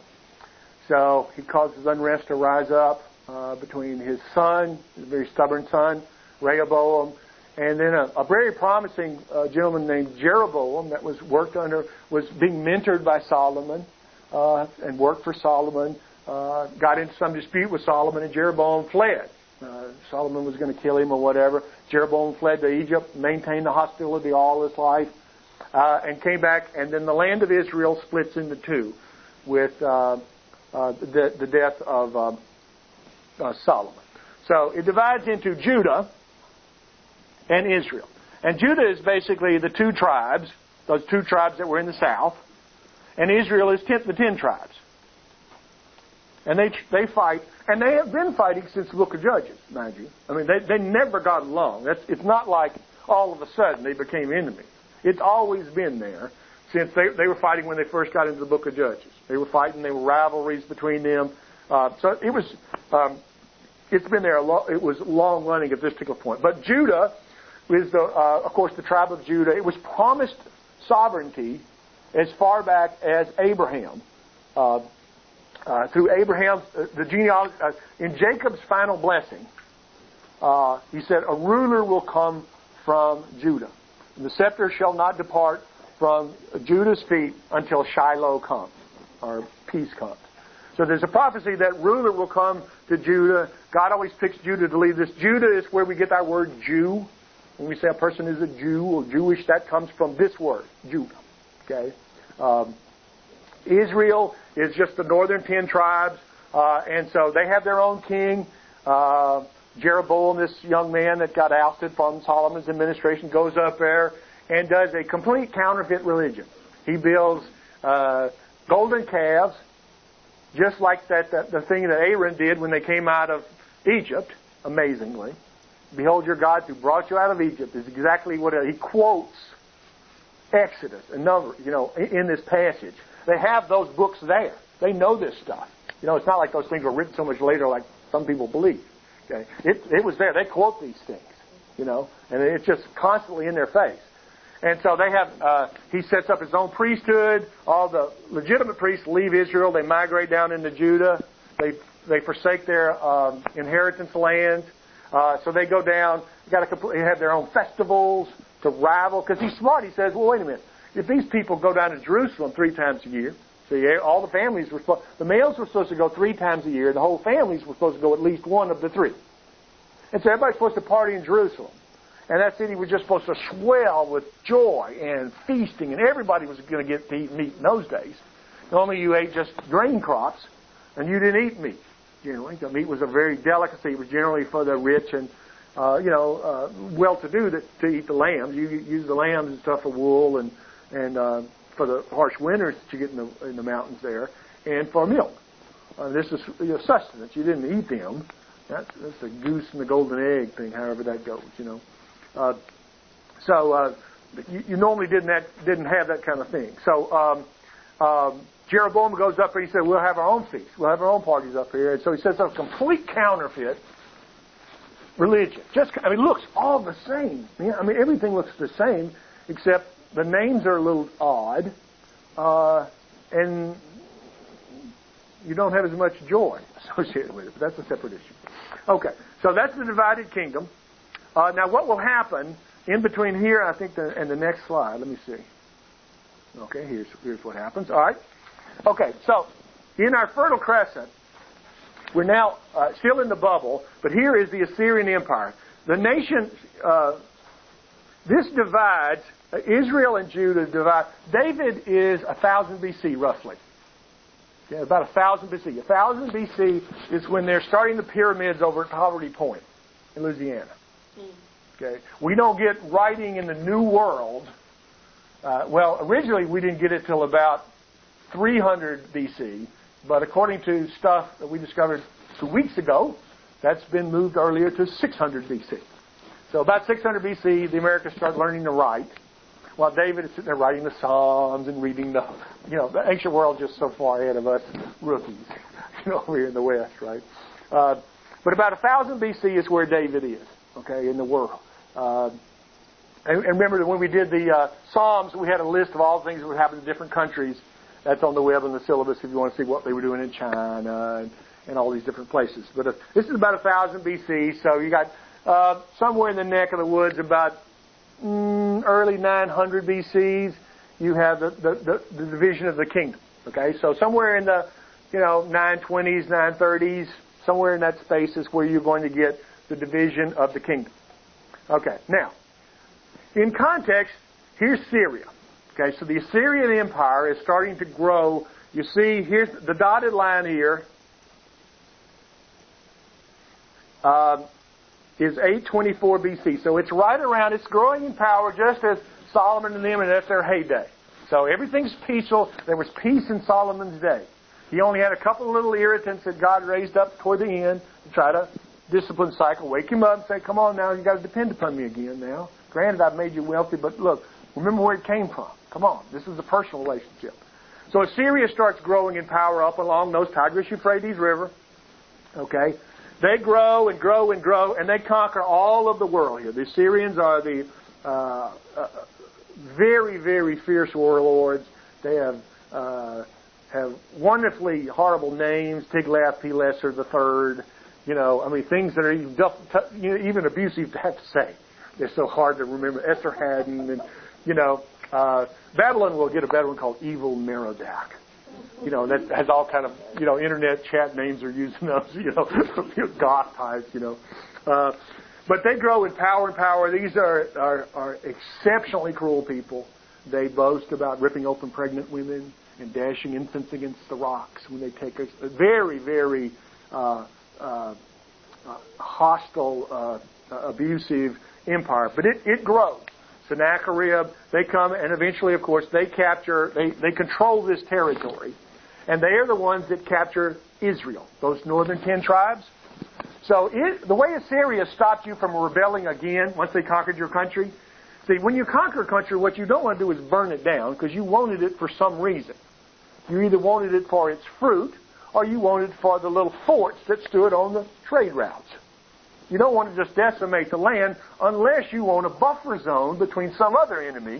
So he causes unrest to rise up uh, between his son, his very stubborn son, Rehoboam, and then a, a very promising uh, gentleman named Jeroboam that was worked under, was being mentored by Solomon uh, and worked for Solomon, uh, got into some dispute with Solomon, and Jeroboam fled. Uh, Solomon was going to kill him or whatever. Jeroboam fled to Egypt, maintained the hostility all his life, uh, and came back. And then the land of Israel splits into two with uh, uh, the, the death of uh, uh, Solomon. So it divides into Judah and Israel. And Judah is basically the two tribes, those two tribes that were in the south, and Israel is ten, the ten tribes. And they they fight, and they have been fighting since the book of Judges, mind you. I mean, they they never got along. That's, it's not like all of a sudden they became enemies. It's always been there since they they were fighting when they first got into the book of Judges. They were fighting. There were rivalries between them. Uh, so it was um, it's been there a lo- it was long running at this particular point. But Judah is the uh, of course the tribe of Judah. It was promised sovereignty as far back as Abraham. Uh, Uh, through Abraham's, uh, the genealogy, uh, in Jacob's final blessing, uh, he said, a ruler will come from Judah. And the scepter shall not depart from Judah's feet until Shiloh comes, or peace comes. So there's a prophecy that ruler will come to Judah. God always picks Judah to lead this. Judah is where we get our word Jew. When we say a person is a Jew or Jewish, that comes from this word, Judah. Okay? Um, Israel is just the northern ten tribes, uh, and so they have their own king. Uh, Jeroboam, this young man that got ousted from Solomon's administration, goes up there and does a complete counterfeit religion. He builds uh, golden calves, just like that, that the thing that Aaron did when they came out of Egypt, amazingly. Behold your God who brought you out of Egypt is exactly what he quotes Exodus, a number, you know, in this passage. They have those books there. They know this stuff. You know, it's not like those things were written so much later like some people believe. Okay, It, it was there. They quote these things, you know, and it's just constantly in their face. And so they have, uh, he sets up his own priesthood. All the legitimate priests leave Israel. They migrate down into Judah. They they forsake their um, inheritance lands. Uh, so they go down. They got to they have their own festivals to rival. Because he's smart. He says, well, wait a minute. If these people go down to Jerusalem three times a year, see, all the families were supposed, the males were supposed to go three times a year, the whole families were supposed to go at least one of the three. And so everybody's supposed to party in Jerusalem. And that city was just supposed to swell with joy and feasting, and everybody was going to get to eat meat in those days. Normally you ate just grain crops, and you didn't eat meat. Generally, the meat was a very delicacy. It was generally for the rich and uh, you know uh, well-to-do to, to eat the lambs. You use the lambs and stuff for wool and and uh, for the harsh winters that you get in the in the mountains there, and for milk. Uh, this is you know, sustenance. You didn't eat them. That's that's the goose and the golden egg thing, however that goes. You know. Uh, so uh, you, you normally didn't that, didn't have that kind of thing. So um, um, Jeroboam goes up and he said, "We'll have our own feast. We'll have our own parties up here." And so he says a complete counterfeit religion. Just I mean, it looks all the same. I mean, everything looks the same except the names are a little odd, uh, and you don't have as much joy associated with it. But that's a separate issue. Okay, so that's the divided kingdom. Uh, now, what will happen in between here, I think, the, and the next slide? Let me see. Okay, here's here's what happens. All right. Okay, so in our Fertile Crescent, we're now uh, still in the bubble, but here is the Assyrian Empire. The nation, uh, this divides, uh, Israel and Judah divide. David is one thousand B C, roughly. Yeah, about one thousand B C. one thousand B C is when they're starting the pyramids over at Poverty Point in Louisiana. Okay, we don't get writing in the New World. Uh, well, originally we didn't get it till about three hundred B C, but according to stuff that we discovered two weeks ago, that's been moved earlier to six hundred B C. So about six hundred B C, the Americans start learning to write, while David is sitting there writing the Psalms and reading the, you know, the ancient world just so far ahead of us rookies, you know, over here in the West, right? Uh, but about one thousand B C is where David is, okay, in the world. Uh, and, and remember that when we did the uh, Psalms, we had a list of all the things that would happen in different countries. That's on the web and the syllabus if you want to see what they were doing in China and, and all these different places. But uh, this is about one thousand B C, so you got uh, somewhere in the neck of the woods about mm, early nine hundred B Cs, you have the, the, the, the division of the kingdom. Okay, so somewhere in the, you know, nine twenties, nine thirties, somewhere in that space is where you're going to get the division of the kingdom. Okay, now, in context, here's Syria. Okay, so the Assyrian Empire is starting to grow. You see, here's the dotted line here uh, is eight twenty-four B C. So it's right around, it's growing in power just as Solomon and them, and that's their heyday. So everything's peaceful. There was peace in Solomon's day. He only had a couple of little irritants that God raised up toward the end to try to discipline cycle, wake him up and say, come on now, you've got to depend upon me again now. Granted, I've made you wealthy, but look, remember where it came from. Come on, this is a personal relationship. So Assyria starts growing in power up along those Tigris-Euphrates River. Okay? They grow and grow and grow, and they conquer all of the world here. The Assyrians are the uh, uh, very, very fierce warlords. They have uh, have wonderfully horrible names, Tiglath-Pileser the Third. You know, I mean, things that are even, you know, even abusive to have to say. They're so hard to remember. Esarhaddon and, you know, uh, Babylon will get a better one called Evil Merodach. You know, that has all kind of, you know, internet chat names are using those, you know, goth types, you know. Uh, but they grow in power and power. These are, are, are exceptionally cruel people. They boast about ripping open pregnant women and dashing infants against the rocks when they take a, a very, very uh, uh, uh, hostile, uh, abusive empire. But it, it grows. Sennacherib, they come, and eventually, of course, they capture, they, they control this territory. And they are the ones that capture Israel, those northern ten tribes. So it, the way Assyria stopped you from rebelling again once they conquered your country, see, when you conquer a country, what you don't want to do is burn it down because you wanted it for some reason. You either wanted it for its fruit or you wanted it for the little forts that stood on the trade routes. You don't want to just decimate the land unless you want a buffer zone between some other enemy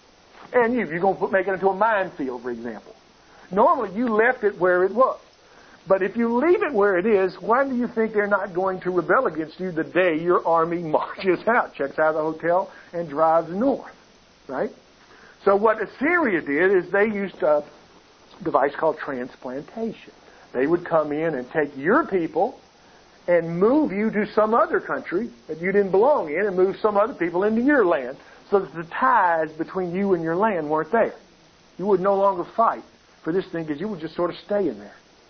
and you. You're going to make it into a minefield, for example. Normally, you left it where it was. But if you leave it where it is, why do you think they're not going to rebel against you the day your army marches out, checks out of the hotel, and drives north? Right? So what Assyria did is they used a device called transplantation. They would come in and take your people and move you to some other country that you didn't belong in and move some other people into your land so that the ties between you and your land weren't there. You would no longer fight for this thing because you would just sort of stay in there.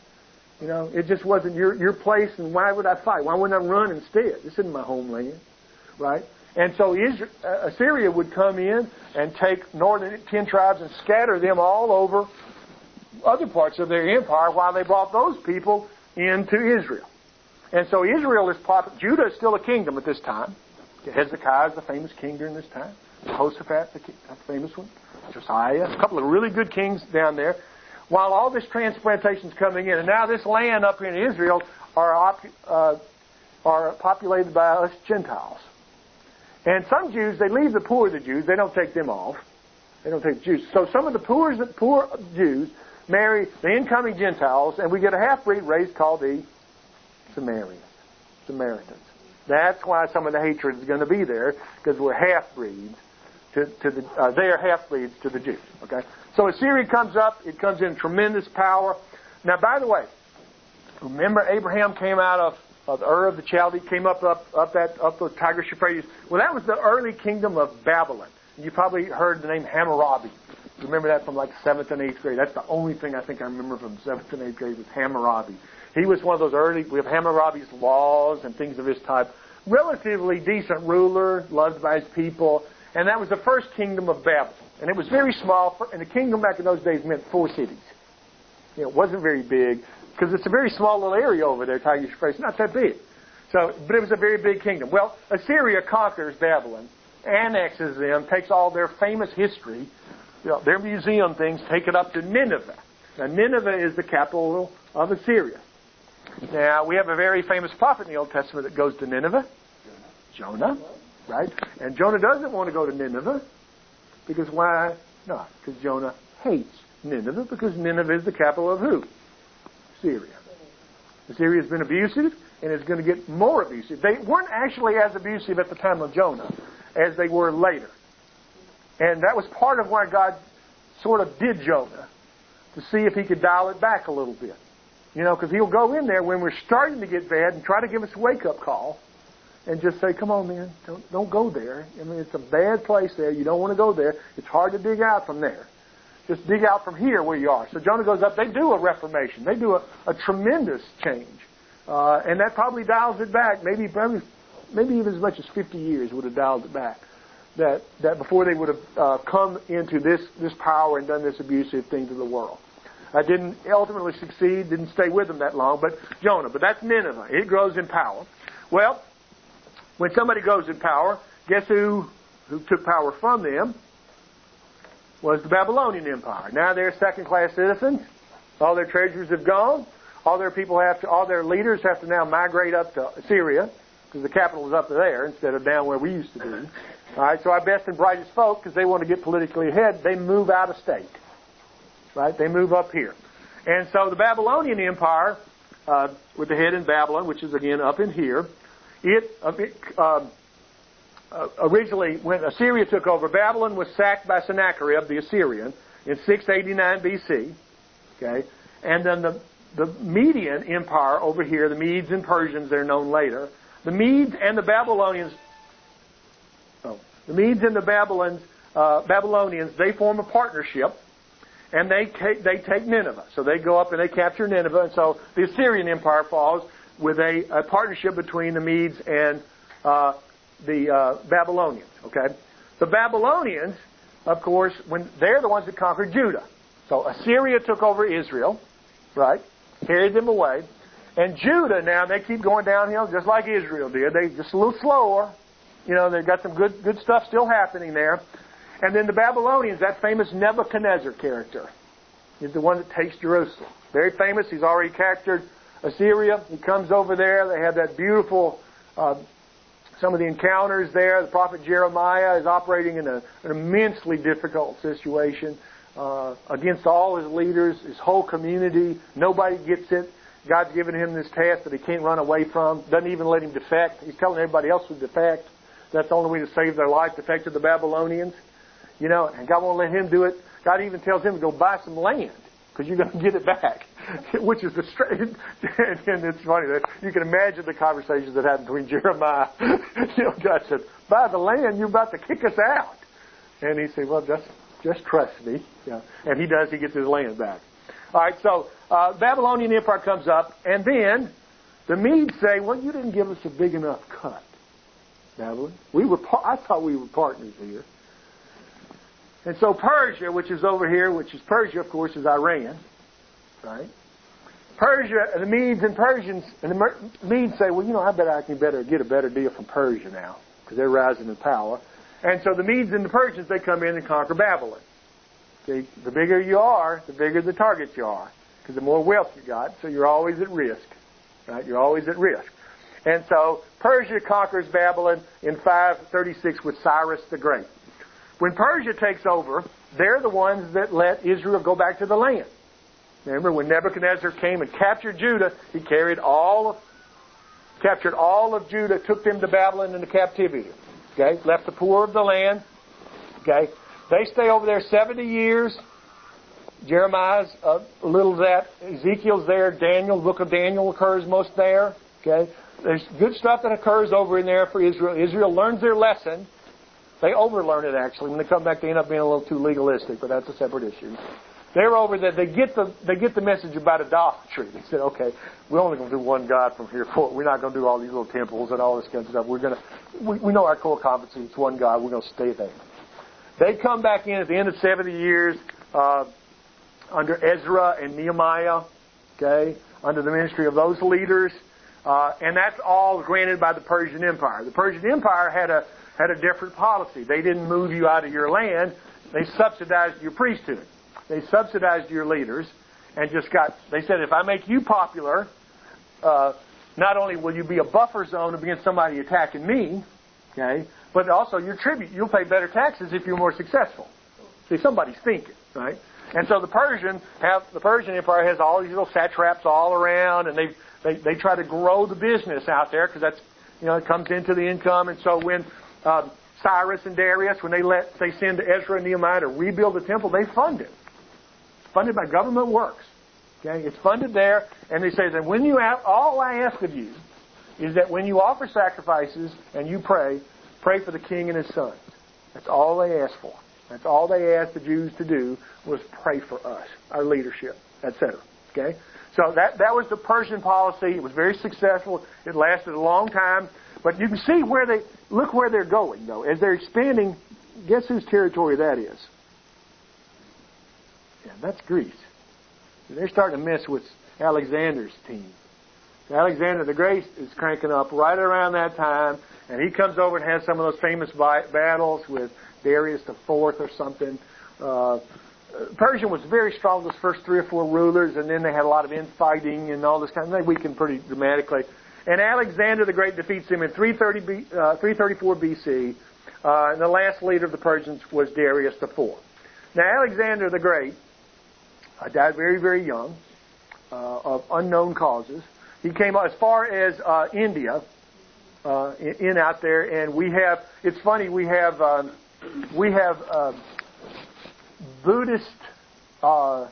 You know, it just wasn't your, your place, and why would I fight? Why wouldn't I run instead? This isn't my homeland, right? And so Israel, uh, Assyria would come in and take northern ten tribes and scatter them all over other parts of their empire while they brought those people into Israel. And so Israel is pop- Judah is still a kingdom at this time. Hezekiah is the famous king during this time. Jehoshaphat, the, king, the famous one. Josiah, a couple of really good kings down there. While all this transplantation is coming in, and now this land up in Israel are op- uh, are populated by us Gentiles. And some Jews, they leave the poor of the Jews. They don't take them off. They don't take the Jews. So some of the poor, poor Jews marry the incoming Gentiles, and we get a half-breed race called the Samaritans. Samaritans. That's why some of the hatred is going to be there, because we're half-breeds to, to the, uh, they are half-breeds to the Jews. Okay? So Assyria comes up. It comes in tremendous power. Now, by the way, remember Abraham came out of, of Ur of the Chaldee, came up up up that up the Tigris Euphrates. Well, that was the early kingdom of Babylon. You probably heard the name Hammurabi. Remember that from like seventh and eighth grade. That's the only thing I think I remember from seventh and eighth grade was Hammurabi. He was one of those early. We have Hammurabi's laws and things of this type. Relatively decent ruler, loved by his people, and that was the first kingdom of Babylon. And it was very small, and the kingdom back in those days meant four cities. You know, it wasn't very big, because it's a very small little area over there, Tigris Euphrates, not that big. So, but it was a very big kingdom. Well, Assyria conquers Babylon, annexes them, takes all their famous history, you know, their museum things, take it up to Nineveh. Now, Nineveh is the capital of Assyria. Now, we have a very famous prophet in the Old Testament that goes to Nineveh. Jonah, right? And Jonah doesn't want to go to Nineveh. Because why? No, because Jonah hates Nineveh, because Nineveh is the capital of who? Syria. Assyria has been abusive, and it's going to get more abusive. They weren't actually as abusive at the time of Jonah as they were later. And that was part of why God sort of did Jonah, to see if he could dial it back a little bit. You know, because he'll go in there when we're starting to get bad and try to give us a wake-up call and just say, come on, man, don't, don't go there. I mean, it's a bad place there. You don't want to go there. It's hard to dig out from there. Just dig out from here where you are. So Jonah goes up. They do a reformation. They do a, a tremendous change. Uh, and that probably dials it back. Maybe, probably, maybe even as much as fifty years would have dialed it back. That, that before they would have uh, come into this, this power and done this abusive thing to the world. I didn't ultimately succeed, didn't stay with them that long, but Jonah. But that's Nineveh. It grows in power. Well, when somebody grows in power, guess who, who took power from them? Was the Babylonian Empire. Now they're second-class citizens. All their treasures have gone. All their people have to, all their leaders have to now migrate up to Syria, because the capital is up there instead of down where we used to be. All right, so our best and brightest folk, because they want to get politically ahead, they move out of state. Right? They move up here. And so the Babylonian Empire, uh, with the head in Babylon, which is again up in here, it, uh, it uh, uh, originally, when Assyria took over, Babylon was sacked by Sennacherib, the Assyrian, in six eighty-nine B C. Okay? And then the, the Median Empire over here, the Medes and Persians, they're known later, the Medes and the Babylonians, oh, the Medes and the Babylons, uh, Babylonians, they form a partnership. And they take, they take Nineveh. So they go up and they capture Nineveh. And so the Assyrian Empire falls with a, a partnership between the Medes and uh, the uh, Babylonians. Okay, the Babylonians, of course, when they're the ones that conquered Judah. So Assyria took over Israel, right? Carried them away. And Judah now, they keep going downhill just like Israel did. They just a little slower. You know, they've got some good good stuff still happening there. And then the Babylonians, that famous Nebuchadnezzar character, is the one that takes Jerusalem. Very famous. He's already captured Assyria. He comes over there. They have that beautiful, uh, some of the encounters there. The prophet Jeremiah is operating in a, an immensely difficult situation uh, against all his leaders, his whole community. Nobody gets it. God's given him this task that he can't run away from. Doesn't even let him defect. He's telling everybody else to defect. That's the only way to save their life, defect to the Babylonians. You know, and God won't let him do it. God even tells him to go buy some land, because you're going to get it back. Which is the straight. And it's funny that you can imagine the conversations that happened between Jeremiah. You know, God said, "Buy the land. You're about to kick us out." And he said, "Well, just just trust me." Yeah. And he does. He gets his land back. All right. So uh, Babylonian Empire comes up, and then the Medes say, "Well, you didn't give us a big enough cut. Babylon. We were. I thought we were partners here. And so Persia, which is over here, which is Persia, of course, is Iran, right? Persia, the Medes and Persians, and the Medes say, well, you know, I bet I can better get a better deal from Persia now, because they're rising in power. And so the Medes and the Persians, they come in and conquer Babylon. See, the bigger you are, the bigger the target you are, because the more wealth you got, so you're always at risk, right? You're always at risk. And so Persia conquers Babylon in five thirty-six with Cyrus the Great. When Persia takes over, they're the ones that let Israel go back to the land. Remember, when Nebuchadnezzar came and captured Judah, he carried all of, captured all of Judah, took them to Babylon into captivity. Okay, left the poor of the land. Okay, they stay over there seventy years. Jeremiah's uh, a little of that. Ezekiel's there. Daniel, the book of Daniel occurs most there. Okay, there's good stuff that occurs over in there for Israel. Israel learns their lesson. They overlearn it, actually. When they come back, they end up being a little too legalistic, but that's a separate issue. They're over there. They get the they get the message about idolatry. They said, okay, we're only going to do one God from here forward. We're not going to do all these little temples and all this kind of stuff. We're going to we, we know our core competency. It's one God. We're going to stay there. They come back in at the end of seventy years uh, under Ezra and Nehemiah, okay, under the ministry of those leaders, uh, and that's all granted by the Persian Empire. The Persian Empire had a had a different policy. They didn't move you out of your land. They subsidized your priesthood. They subsidized your leaders and just got, they said, if I make you popular, uh, not only will you be a buffer zone against somebody attacking me, okay, but also your tribute, you'll pay better taxes if you're more successful. See, somebody's thinking, right? And so the Persian have, the Persian Empire has all these little satraps all around, and they, they, they try to grow the business out there because that's, you know, it comes into the income. And so when, um, Cyrus and Darius, when they let, they send Ezra and Nehemiah to rebuild the temple, they fund it. Funded by government works. Okay, it's funded there, and they say that when you have, all I ask of you is that when you offer sacrifices and you pray, pray for the king and his sons. That's all they ask for. That's all they asked the Jews to do was pray for us, our leadership, et cetera. Okay, so that that was the Persian policy. It was very successful. It lasted a long time, but you can see where they look where they're going though as they're expanding. Guess whose territory that is? Yeah, that's Greece. They're starting to mess with Alexander's team. Alexander the Great is cranking up right around that time, and he comes over and has some of those famous battles with Darius the Fourth or something. Uh, Persia was very strong, those first three or four rulers, and then they had a lot of infighting and all this kind of thing. They weakened pretty dramatically. And Alexander the Great defeats him in three thirty-four B C, uh, and the last leader of the Persians was Darius the Fourth. Now, Alexander the Great uh, died very, very young uh, of unknown causes. He came as far as uh, India, uh, in, in out there, and we have. It's funny. We have um, we have uh, Buddhist. Uh,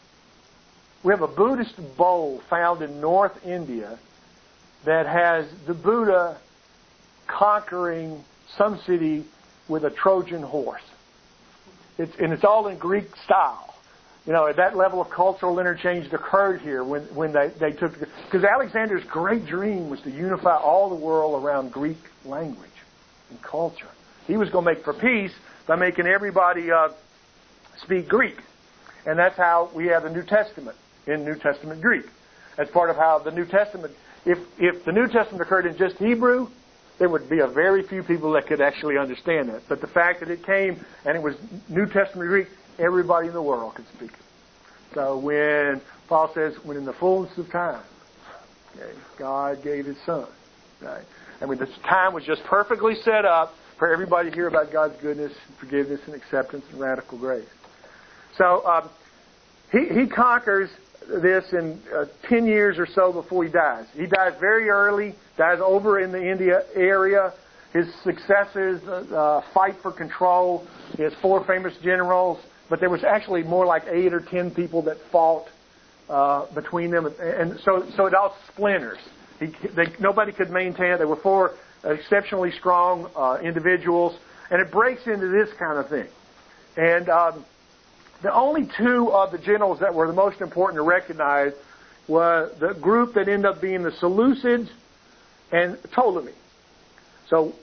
we have a Buddhist bowl found in North India that has the Buddha conquering some city with a Trojan horse. It's, and it's all in Greek style. You know, that level of cultural interchange occurred here when, when they, they took... Because Alexander's great dream was to unify all the world around Greek language and culture. He was going to make for peace by making everybody uh, speak Greek. And that's how we have the New Testament in New Testament Greek. That's part of how the New Testament... If, if the New Testament occurred in just Hebrew, there would be a very few people that could actually understand that. But the fact that it came and it was New Testament Greek, everybody in the world could speak it. So when Paul says, when in the fullness of time, okay, God gave His Son, right? I mean, this time was just perfectly set up for everybody to hear about God's goodness, and forgiveness, and acceptance, and radical grace. So um, he, he conquers this in uh, ten years or so before he dies. He dies very early, dies over in the India area. His successors uh, fight for control. He has four famous generals, but there was actually more like eight or ten people that fought uh, between them, and so so it all splinters. He, they, nobody could maintain it. There were four exceptionally strong uh, individuals, and it breaks into this kind of thing. And um, the only two of the generals that were the most important to recognize were the group that ended up being the Seleucids and Ptolemy. So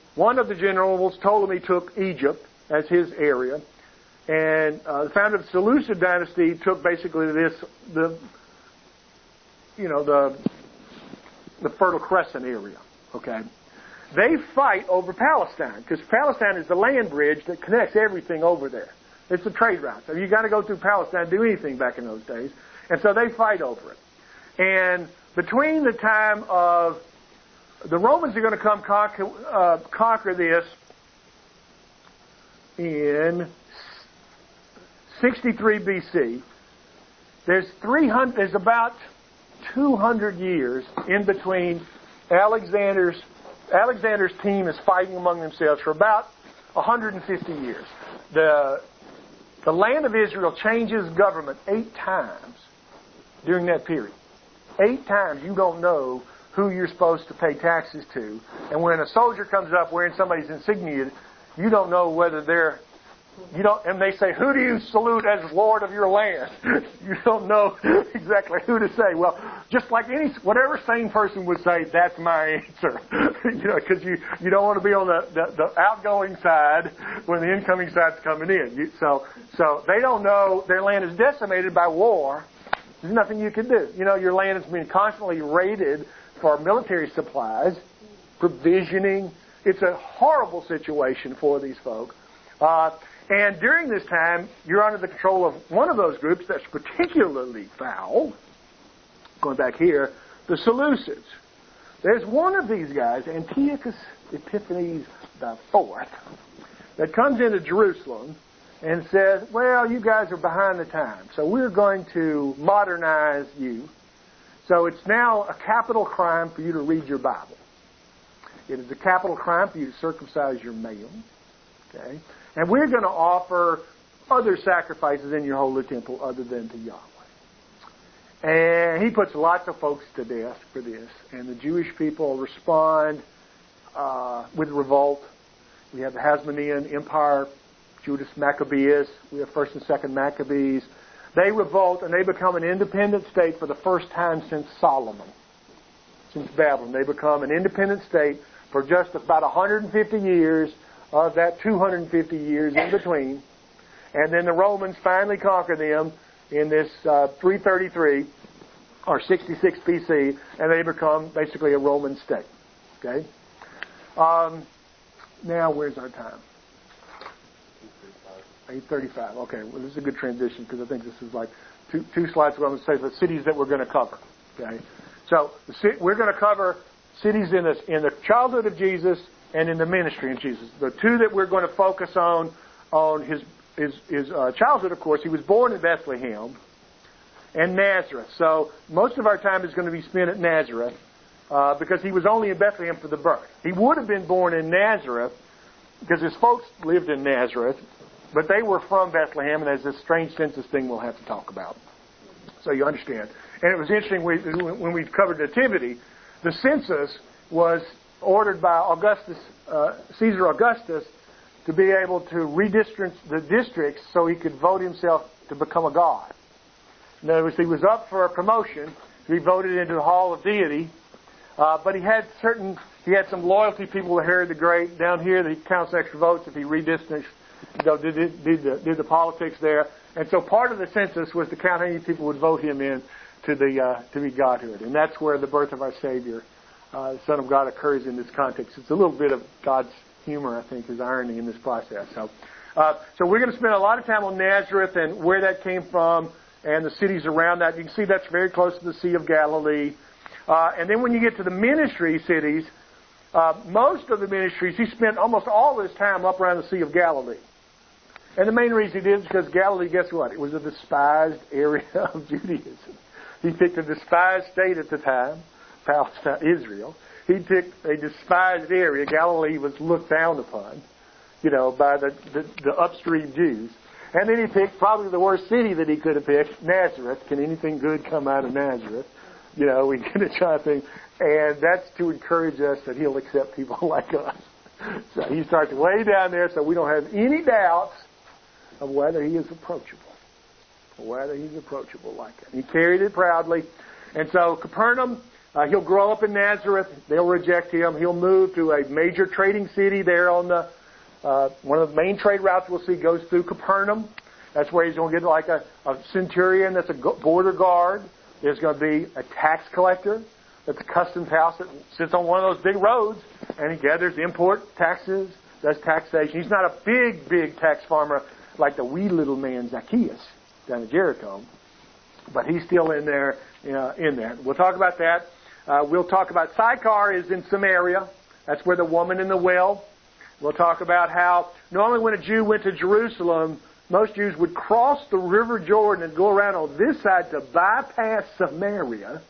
one of the generals told him he took Egypt as his area. And uh, the founder of the Seleucid dynasty took basically this, the, you know, the, the Fertile Crescent area, okay? They fight over Palestine, because Palestine is the land bridge that connects everything over there. It's a trade route. So you got to go through Palestine to do anything back in those days. And so they fight over it. And between the time of, the Romans are going to come conquer, uh, conquer this in sixty-three B C. There's three hundred. There's about two hundred years in between. Alexander's Alexander's team is fighting among themselves for about one hundred fifty years. The the land of Israel changes government eight times during that period. Eight times you don't know who you're supposed to pay taxes to, and when a soldier comes up wearing somebody's insignia, you don't know whether they're You don't, and they say, who do you salute as Lord of your land? You don't know exactly who to say. Well, just like any, whatever sane person would say, that's my answer. You know, because you, you don't want to be on the, the, the outgoing side when the incoming side's coming in. You, so, so they don't know their land is decimated by war. There's nothing you can do. You know, your land is being constantly raided for military supplies, provisioning. It's a horrible situation for these folk. Uh, And during this time, you're under the control of one of those groups that's particularly foul. Going back here, the Seleucids. There's one of these guys, Antiochus Epiphanes the Fourth, that comes into Jerusalem and says, well, you guys are behind the times, so we're going to modernize you. So it's now a capital crime for you to read your Bible. It is a capital crime for you to circumcise your male. Okay? And we're going to offer other sacrifices in your holy temple other than to Yahweh. And he puts lots of folks to death for this. And the Jewish people respond uh, with revolt. We have the Hasmonean Empire, Judas Maccabeus. We have First and Second Maccabees. They revolt and they become an independent state for the first time since Solomon, since Babylon. They become an independent state for just about one hundred fifty years of that two hundred fifty years in between. And then the Romans finally conquer them in this uh, three thirty-three or sixty-six B C, and they become basically a Roman state. Okay? Um, now, where's our time? eight thirty-five. Okay, well, this is a good transition because I think this is like two, two slides where I'm going to say the cities that we're going to cover. Okay? So the, we're going to cover cities in, this, in the childhood of Jesus and in the ministry of Jesus. The two that we're going to focus on, on his his, his uh, childhood, of course, he was born in Bethlehem and Nazareth. So most of our time is going to be spent at Nazareth uh, because he was only in Bethlehem for the birth. He would have been born in Nazareth because his folks lived in Nazareth, but they were from Bethlehem, and there's this strange census thing we'll have to talk about. So you understand. And it was interesting we, when we covered Nativity, the census was ordered by Augustus, uh, Caesar Augustus, to be able to redistrict the districts so he could vote himself to become a god. In other words, he was up for a promotion to be voted into the Hall of Deity, uh, but he had certain, he had some loyalty people to Herod the Great down here that he counts extra votes if he redistricts, you know, did, did, did, the, did the politics there. And so part of the census was to count how many people would vote him in to the uh, to be godhood, and that's where the birth of our Savior, Uh, the Son of God, occurs in this context. It's a little bit of God's humor, I think, is irony in this process. So, uh, so we're going to spend a lot of time on Nazareth and where that came from and the cities around that. You can see that's very close to the Sea of Galilee. Uh, and then when you get to the ministry cities, uh, most of the ministries, he spent almost all his time up around the Sea of Galilee. And the main reason he did is because Galilee, guess what? It was a despised area of Judaism. He picked a despised state at the time, Palestine, Israel. He picked a despised area. Galilee was looked down upon, you know, by the, the, the upstream Jews. And then he picked probably the worst city that he could have picked, Nazareth. Can anything good come out of Nazareth? You know, we get a try thing. And that's to encourage us that he'll accept people like us. So he starts way down there so we don't have any doubts of whether he is approachable. Or whether he's approachable like that. He carried it proudly. And so Capernaum, Uh, he'll grow up in Nazareth. They'll reject him. He'll move to a major trading city there on the uh, one of the main trade routes we'll see goes through Capernaum. That's where he's going to get like a, a centurion that's a border guard. There's going to be a tax collector at the customs house that sits on one of those big roads, and he gathers import taxes, does taxation. He's not a big, big tax farmer like the wee little man Zacchaeus down in Jericho, but he's still in there. Uh, in there. We'll talk about that. Uh, we'll talk about Sychar is in Samaria. That's where the woman in the well. We'll talk about how normally when a Jew went to Jerusalem, most Jews would cross the River Jordan and go around on this side to bypass Samaria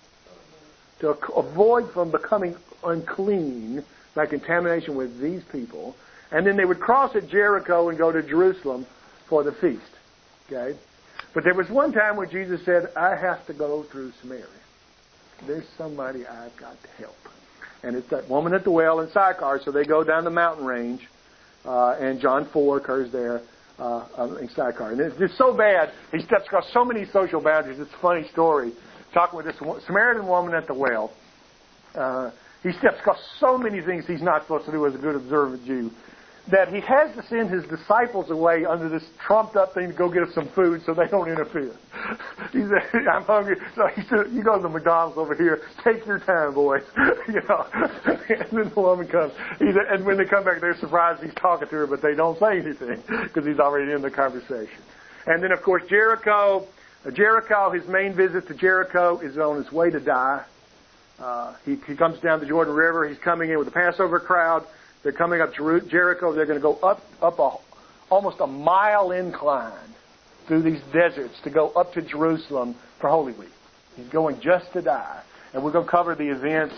to avoid from becoming unclean by contamination with these people. And then they would cross at Jericho and go to Jerusalem for the feast. Okay? But there was one time when Jesus said, I have to go through Samaria. There's somebody I've got to help. And it's that woman at the well in Sychar, so they go down the mountain range, uh, and John four occurs there uh, in Sychar. And it's, it's so bad, he steps across so many social boundaries. It's a funny story. Talking with this Samaritan woman at the well, uh, he steps across so many things he's not supposed to do as a good observant Jew, that he has to send his disciples away under this trumped-up thing to go get us some food so they don't interfere. He said, I'm hungry. So he said, you go to the McDonald's over here. Take your time, boys. You know. And then the woman comes. He said, and when they come back, they're surprised he's talking to her, but they don't say anything because he's already in the conversation. And then, of course, Jericho. Jericho, his main visit to Jericho is on his way to die. Uh, he, he comes down the Jordan River. He's coming in with the Passover crowd. They're coming up Jericho. They're going to go up up a, almost a mile incline through these deserts to go up to Jerusalem for Holy Week. He's going just to die. And we're going to cover the events,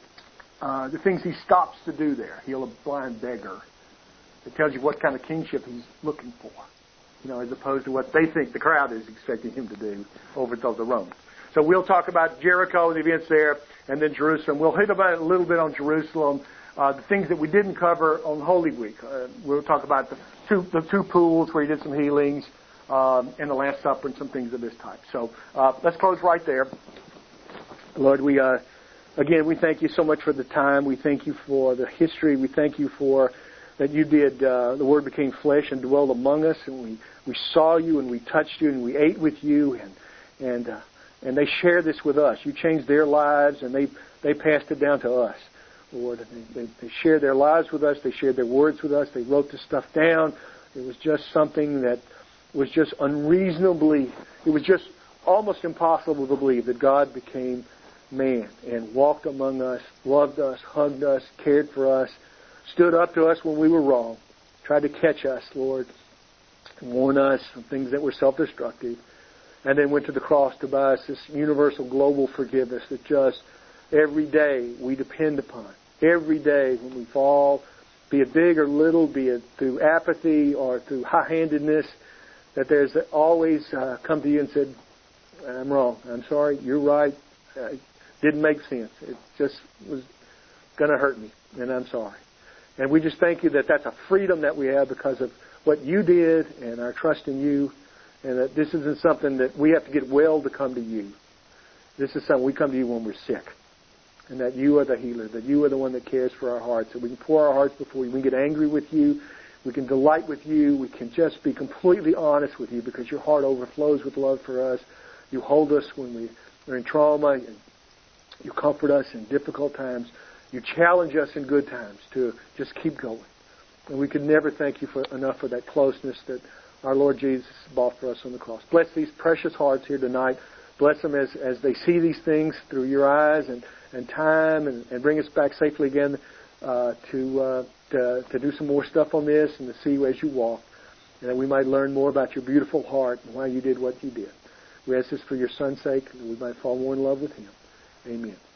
uh, the things he stops to do there. Heal a blind beggar. It tells you what kind of kingship he's looking for, you know, as opposed to what they think the crowd is expecting him to do, overthrow the Romans. So we'll talk about Jericho and the events there, and then Jerusalem. We'll hit about a little bit on Jerusalem. Uh, the things that we didn't cover on Holy Week. Uh, we'll talk about the two, the two pools where he did some healings, um, and the Last Supper and some things of this type. So uh, let's close right there. Lord, we uh, again, we thank you so much for the time. We thank you for the history. We thank you for that you did, uh, the Word became flesh and dwelled among us, and we, we saw you and we touched you and we ate with you, and and uh, and they shared this with us. You changed their lives, and they, they passed it down to us. Lord, they, they, they shared their lives with us. They shared their words with us. They wrote this stuff down. It was just something that was just unreasonably, it was just almost impossible to believe that God became man and walked among us, loved us, hugged us, cared for us, stood up to us when we were wrong, tried to catch us, Lord, and warn us of things that were self-destructive, and then went to the cross to buy us this universal global forgiveness that just every day we depend upon. Every day when we fall, be it big or little, be it through apathy or through high-handedness, that there's always uh, come to you and said, I'm wrong. I'm sorry. You're right. Uh, it didn't make sense. It just was going to hurt me, and I'm sorry. And we just thank you that that's a freedom that we have because of what you did and our trust in you, and that this isn't something that we have to get well to come to you. This is something we come to you when we're sick. And that you are the healer, that you are the one that cares for our hearts, that we can pour our hearts before you. We can get angry with you. We can delight with you. We can just be completely honest with you because your heart overflows with love for us. You hold us when we are in trauma. And you comfort us in difficult times. You challenge us in good times to just keep going. And we can never thank you for enough for that closeness that our Lord Jesus bought for us on the cross. Bless these precious hearts here tonight. Bless them as, as they see these things through your eyes and, and time and, and bring us back safely again uh, to, uh, to to do some more stuff on this and to see you as you walk. And that we might learn more about your beautiful heart and why you did what you did. We ask this for your Son's sake, that we might fall more in love with him. Amen.